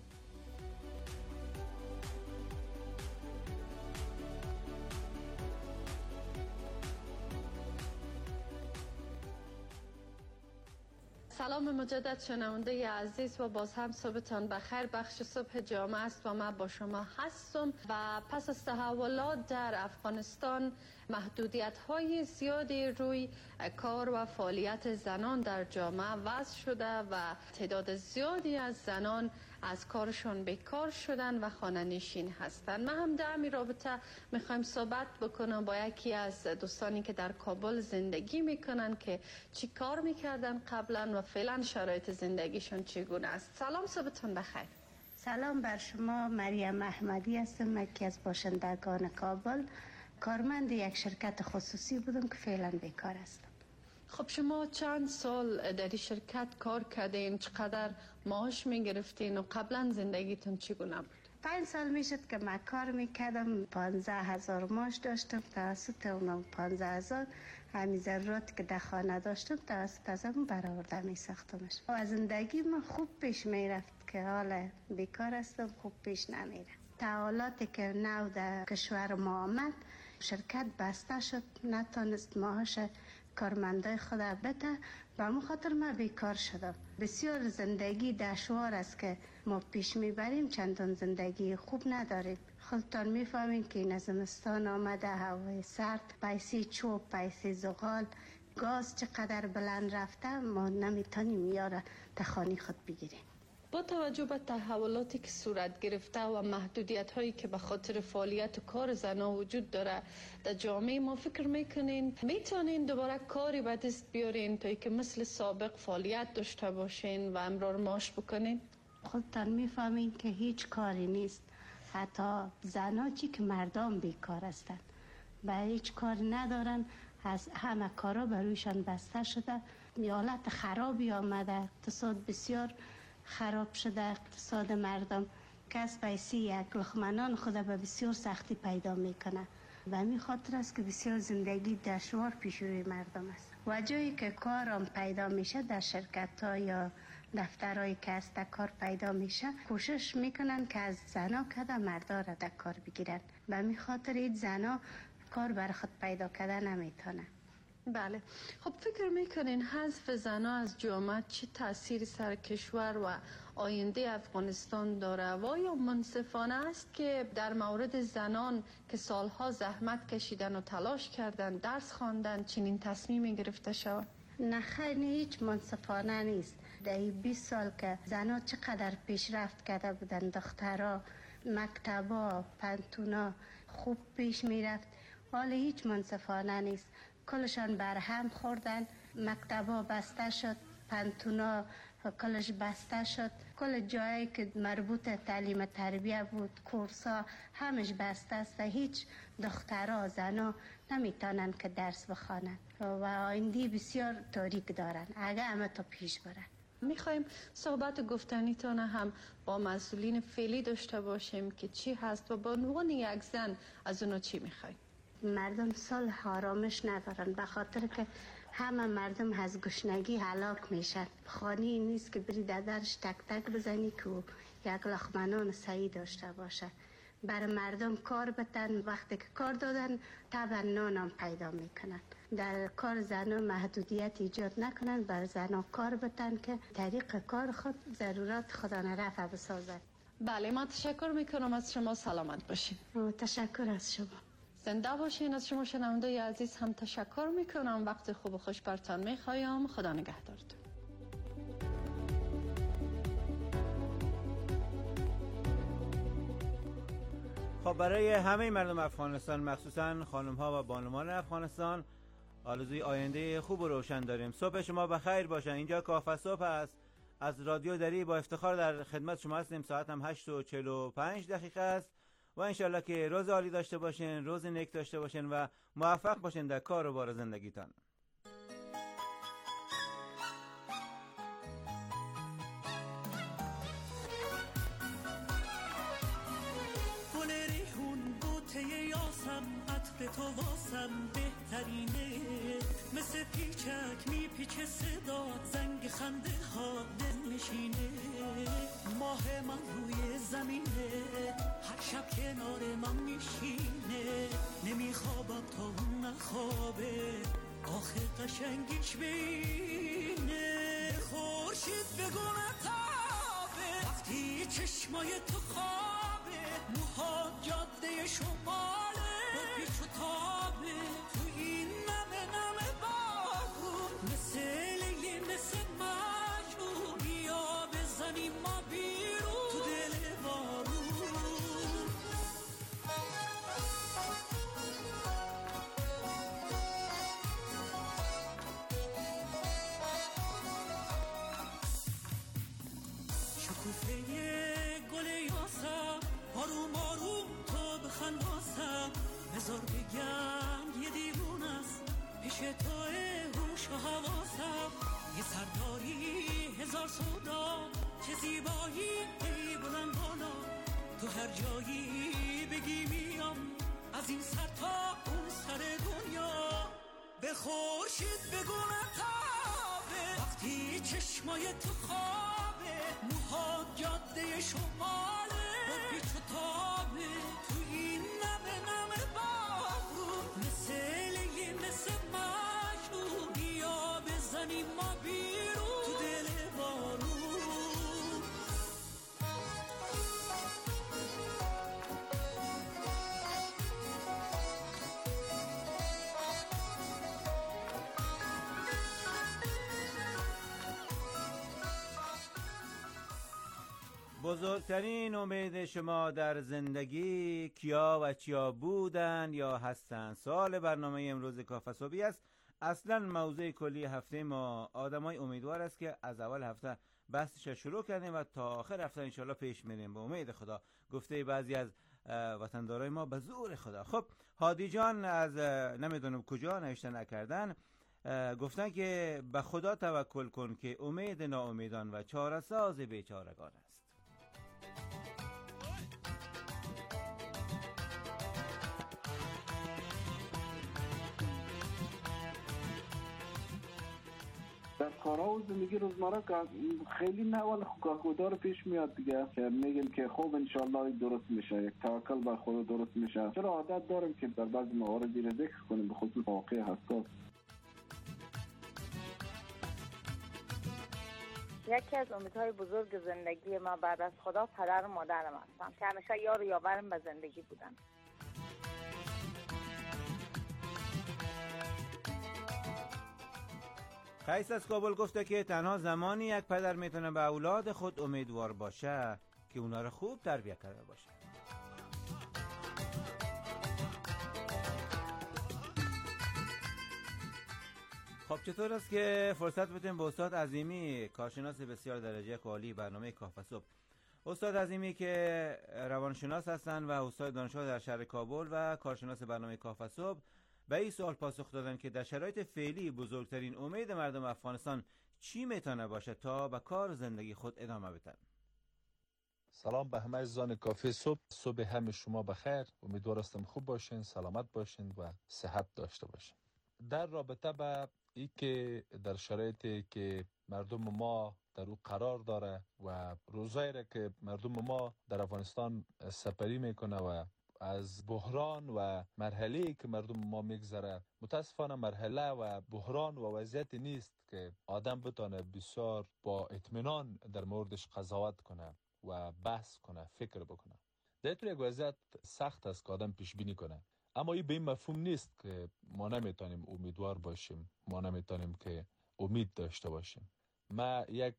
سلام مجدد شنونده عزیز و باز هم صبحتان بخیر. بخش صبح جامعه است و من با شما هستم و پس از تحولات در افغانستان محدودیت های زیادی روی کار و فعالیت زنان در جامعه وضع شده و تعداد زیادی از زنان از کارشون بیکار شدن و خانه نشین هستند. من هم در همین رابطه میخوایم صحبت بکنم با یکی از دوستانی که در کابل زندگی میکنن که چی کار میکردن قبلا و فعلا شرایط زندگیشون چگونه است. سلام، صبحتون بخیر. سلام بر شما، مریم احمدی هستم، یکی از باشندگان کابل. کارمند یک شرکت خصوصی بودم که فعلا بیکار هستم. خب شما چند سال در این شرکت کار کردین؟ چقدر معاش میگرفتین و قبلا زندگیتون چگونه بود؟ پنج سال میشد که من کار میکردم، پانزده هزار معاش داشتم، توسط اونم پانزده هزار همین ضرورت که در خانه داشتم توسط ازم برآورده میساختمش و زندگی من خوب پیش میرفت که حالا بیکار هستم، خوب پیش نمیره. تحولاتی که نو در کشور ما آمد، شرکت بسته شد، نتونست معاش کارمندای خود بده، به همون خاطر ما بیکار شدم. بسیار زندگی دشوار است که ما پیش میبریم، چندان زندگی خوب نداریم. خودتان میفهمین که این زمستان آمده، هوای سرد، پیسی چوب، پیسی زغال، گاز چقدر بلند رفته، ما نمیتونیم یاره تخانی خود بگیریم. با توجه به تحولاتی که صورت گرفته و محدودیت هایی که به خاطر فعالیت و کار زنها وجود داره در جامعه ما، فکر میکنین میتونین دوباره کاری به دست بیارین تا که مثل سابق فعالیت داشته باشین و امرار معاش بکنین؟ خودتان میفهمین که هیچ کاری نیست. حتی زنها چی که مردم بیکار هستن، به هیچ کاری ندارن، از همه کارا برویشان بسته شده. حالت خرابی آمده، اقتصاد بسیار خراب شده، اقتصاد مردم کس پیسی یک لقمه خود به بسیار سختی پیدا میکنه و همین خاطر است که بسیار زندگی دشوار پیش روی مردم است. و جایی که کارم پیدا میشه در شرکت ها یا دفترهای که است کار پیدا میشه، کوشش میکنن که از زنا کده مردا را در کار بگیرن و همین خاطر این زنا کار بر خود پیدا کرده نمیتونه. بله. خب فکر میکنین حذف زنا از جامعه چه تأثیری سر کشور و آینده افغانستان داره و یا منصفانه است که در مورد زنان که سالها زحمت کشیدن و تلاش کردن، درس خواندن، چنین تصمیمی گرفته شود؟ نه خیر، هیچ منصفانه نیست. در بیست سال که زنها چقدر پیشرفت کرده بودن، دخترها مکتبا پنتونا خوب پیش میرفت، حالا هیچ منصفانه نیست. کلشان برهم خوردن، مکتبا بسته شد، پنتونا کلش بسته شد، کل جایی که مربوط تعلیم تربیه بود، کورسا همش بسته است. هیچ دخترها زنا نمیتونن که درس بخوانن و آینده بسیار تاریک دارن اگه همه تا پیش برن. میخوایم صحبت گفتنیتان هم با مسئولین فعلی داشته باشیم که چی هست و با عنوان یک زن از اونا چی میخوایم؟ مردم صلح آرامش ندارن به خاطر که همه مردم از گشنگی هلاک میشن. خانی نیست که بری درش تک تک بزنی که یک لقمه نان سعی داشته باشه. بر مردم کار بتن، وقتی که کار دادن طبعا نانم پیدا میکنن. در کار زنان محدودیت ایجاد نکنن، بر زنان کار بتن که طریق کار خود ضرورت خدا رفع بسازد. بله، من تشکر میکنم از شما. سلامت باشین. تشکر از شما. زنده باشین. از شما شنونده عزیز هم تشکر میکنم. وقت خوب و خوش برتان میخوایم. خدا نگهدارتون. خب برای همه مردم افغانستان، مخصوصا خانم ها و بانوان افغانستان، آرزوی آینده خوب و روشن داریم. صبح شما بخیر باشن. اینجا کافه صبح است. از رادیو دری با افتخار در خدمت شما هستیم. ساعت هم هشت و چهل و پنج دقیقه است و انشالله که روز عالی داشته باشین، روز نیک داشته باشین و موفق باشین در کار و بار زندگیتان. گل ریحون بوته یاسم، عطر تو واسم بهترینه، مثل پیچک میپیچه صدات، زنگ خنده ها دل نشینه. ماه من روی زمینه، هر شب کنار من میشینه، نمیخوابم تا اون نخوابه، آخه قشنگیش بینه. خورشید بگو نتابه وقتی چشمای تو خوابه، موها جاده شماله با پیچ و تابه، تو این نمه نمه باغون مثل لیلی مثل مجنون، بیا بزنیم ما بیرون تو دل بارون. شکوفه گل یاسم، آروم آروم تو بخند واسم، بذار بگم یه دیوون است پیش توه هوش و حواسم. یه سرداری هزار سودا، چه زیبایی ای بلند بالا، تو هر جایی بگی میام از این سر تا اون سر دنیا. به خورشید بگو نتابه وقتی چشمای تو خوابه، موها جاده شماله با پیچ و تابه، تو این نمه نمه باغون مثل لیلی مثل مجنون، بیا بزنیم ما بیرون تو دل بارون. بزرگترین امید شما در زندگی کیا و چیا بودن یا هستن؟ سوال برنامه امروز کافه صبحی است. اصلا موضوع کلی هفته ما آدمای امیدوار است که از اول هفته بحثش شروع کردیم و تا آخر هفته انشالله پیش میریم به امید خدا. گفته بعضی از وطندارای ما به زور خدا. خب هادی جان از نمیدونم کجا نوشته نکردن، گفتن که به خدا توکل کن که امید ناامیدان و چاره ساز بیچارگان است. کارها و زندگی روزمره که خیلی نه ولی گاهگدار پیش میاد دیگه که میگیم که خوب انشالله درست میشه، یک توکل بر خدا درست میشه. چرا عادت داریم که در بعضی مواردی رو ذکر کنیم به خصوص واقع حساس. یکی از امیدهای بزرگ زندگی ما بعد از خدا پدر و مادرم هستم که همیشه یار و یاورم به زندگی بودن. قیس از کابل گفته که تنها زمانی یک پدر میتونه به اولاد خود امیدوار باشه که اونا رو خوب تربیت کرده باشه. خب چطور است که فرصت بدیم به استاد عظیمی، کارشناس بسیار درجه عالی برنامه کافه صبح. استاد عظیمی که روانشناس هستند و استاد دانشگاه در شهر کابل و کارشناس برنامه کافه صبح، به این سوال پاسخ دادن که در شرایط فعلی بزرگترین امید مردم افغانستان چی میتونه باشه تا به کار زندگی خود ادامه بدن. سلام به همه عزیزان کافه صبح. صبح همه شما بخیر. امیدوار هستم خوب باشین، سلامت باشین و صحت داشته باشین. در رابطه با ای که در شرایطی که مردم ما در او قرار داره و روزایی را که مردم ما در افغانستان سپری میکنه و از بحران و مرحله‌ای که مردم ما میگذره، متاسفانه مرحله و بحران و وضعیت نیست که آدم بتونه بسیار با اطمینان در موردش قضاوت کنه و بحث کنه، فکر بکنه. در طور یک وضعیت سخت است که آدم پیش بینی کنه. اما این به این مفهوم نیست که ما نمیتونیم امیدوار باشیم، ما نمیتونیم که امید داشته باشیم. ما یک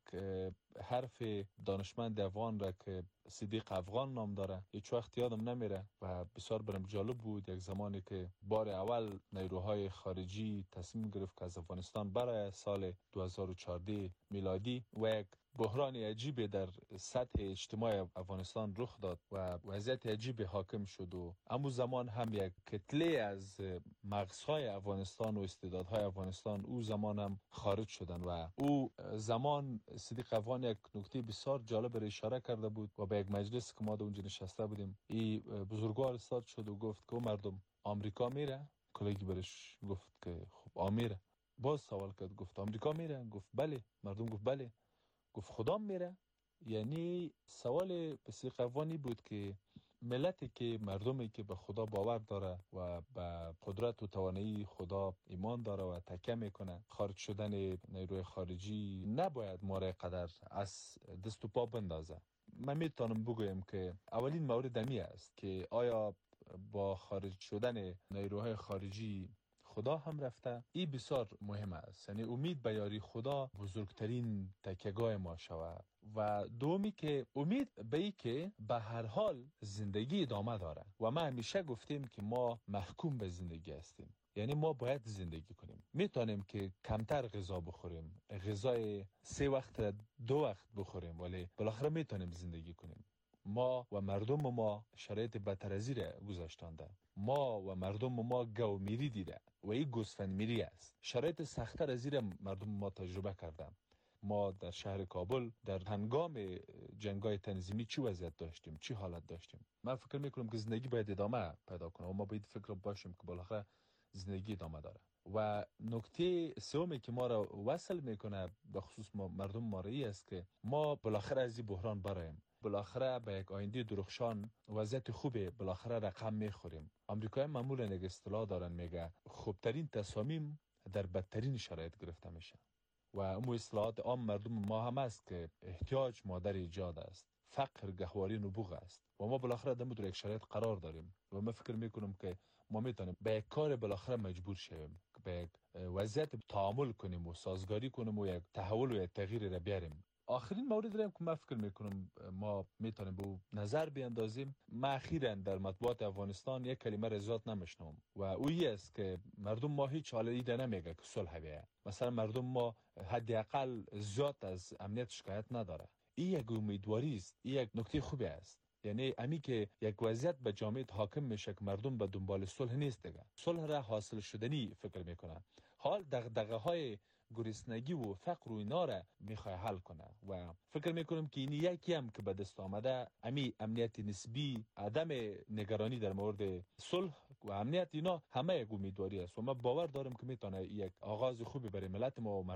حرف دانشمند افغان را که صدیق افغان نام داره هیچ وقت یادم نمیره و بسیار برام جالب بود. یک زمانی که بار اول نیروهای خارجی تصمیم گرفت که از افغانستان برای سال دو هزار و چهارده میلادی و یک بحران عجیبی در سطح اجتماع افغانستان رخ داد و وضعیت عجیبی حاکم شد و همون زمان هم یک کتله از مغزهای افغانستان و استعدادهای افغانستان او زمان هم خارج شدن و او زمان صدیق افغان یک نکته بسیار جالب را اشاره کرده بود و به یک مجلس که ما در اونجا نشسته بودیم این بزرگوار استاد شد و گفت که مردم آمریکا میره. کلیگی برش گفت که خب آمیره. باز سوال کرد، گفت آمریکا میره؟ گفت بله. مردم گفت بله. گفت خدا میره؟ یعنی سوال صدیق افغانی بود که ملتی که مردمی که به خدا باور داره و به قدرت و توانایی خدا ایمان داره و تکیه میکنه، خارج شدن نیروی خارجی نباید ماره قدر از دست و پا بندازه. من میتونم بگویم که اولین مورد دمی است که آیا با خارج شدن نیروهای خارجی خدا هم رفته. این بسیار مهم است. یعنی امید به یاری خدا بزرگترین تکیهگاه ما شود و دومی که امید به ای که به هر حال زندگی ادامه داره و ما همیشه گفتیم که ما محکوم به زندگی هستیم. یعنی ما باید زندگی کنیم. میتونیم که کمتر غذا بخوریم، غذای سه وقت دو وقت بخوریم، ولی بالاخره میتونیم زندگی کنیم. ما و مردم ما شرایط بدتر از این گذشتانده. ما و مردم ما گومیری دیده و این گوسفند میری است. شرایط سخت‌تر از این مردم ما تجربه کردن. ما در شهر کابل در هنگام جنگای تنظیمی چی وضعیت داشتیم، چی حالت داشتیم. من فکر میکنم که زندگی باید ادامه پیدا کنه و ما باید فکر باشیم که بالاخره زندگی ادامه داره. و نکته سومی که ما را وصل میکنه به خصوص ما مردم ما رایی است که ما بالاخره از این بحران برایم. بالاخره به یک آینده درخشان وضعیت خوبه بالاخره رقم میخوریم. آمریکایی معمولا یک اصطلاح دارن، میگه خوبترین تصامیم در بدترین شرایط گرفته میشه و اون اصطلاحات عام مردم ما هم است که احتیاج مادر ایجاد است، فقر گهواری نبوغ است و ما بالاخره در مدر یک شرایط قرار داریم و من فکر میکنم که ما میتونیم به یک کار بالاخره مجبور شویم، به یک وضعیت تعامل کنیم و سازگاری کنیم و یک تحول و یک تغییر را بیاریم. آخرین موردی را که من فکر میکنم ما میتونیم به نظر بیاندازیم، ما اخیراً در مطبوعات افغانستان یک کلمه را زیاد نمیشنوم و اویی است که مردم ما هیچ حال ایده نمیگه که صلح بیاید. مثلا مردم ما حداقل زیاد از امنیت شکایت نداره. این یک امیدواری است، این یک نکته خوبی است. یعنی امی که یک وضعیت به جامعه حاکم میشه که مردم به دنبال صلح نیست دیگه. صلح را حاصل شدنی فکر میکنه. حال دغدغه های گریسنگی و فقر و اینا را میخواه حل کنه و فکر میکنم که این یکی هم که به دست آمده امی امنیت نسبی، عدم نگرانی در مورد صلح و امنیت، اینا همه یک امیدواری است و من باور دارم که میتونه یک آغاز خوبی برای ملت ما و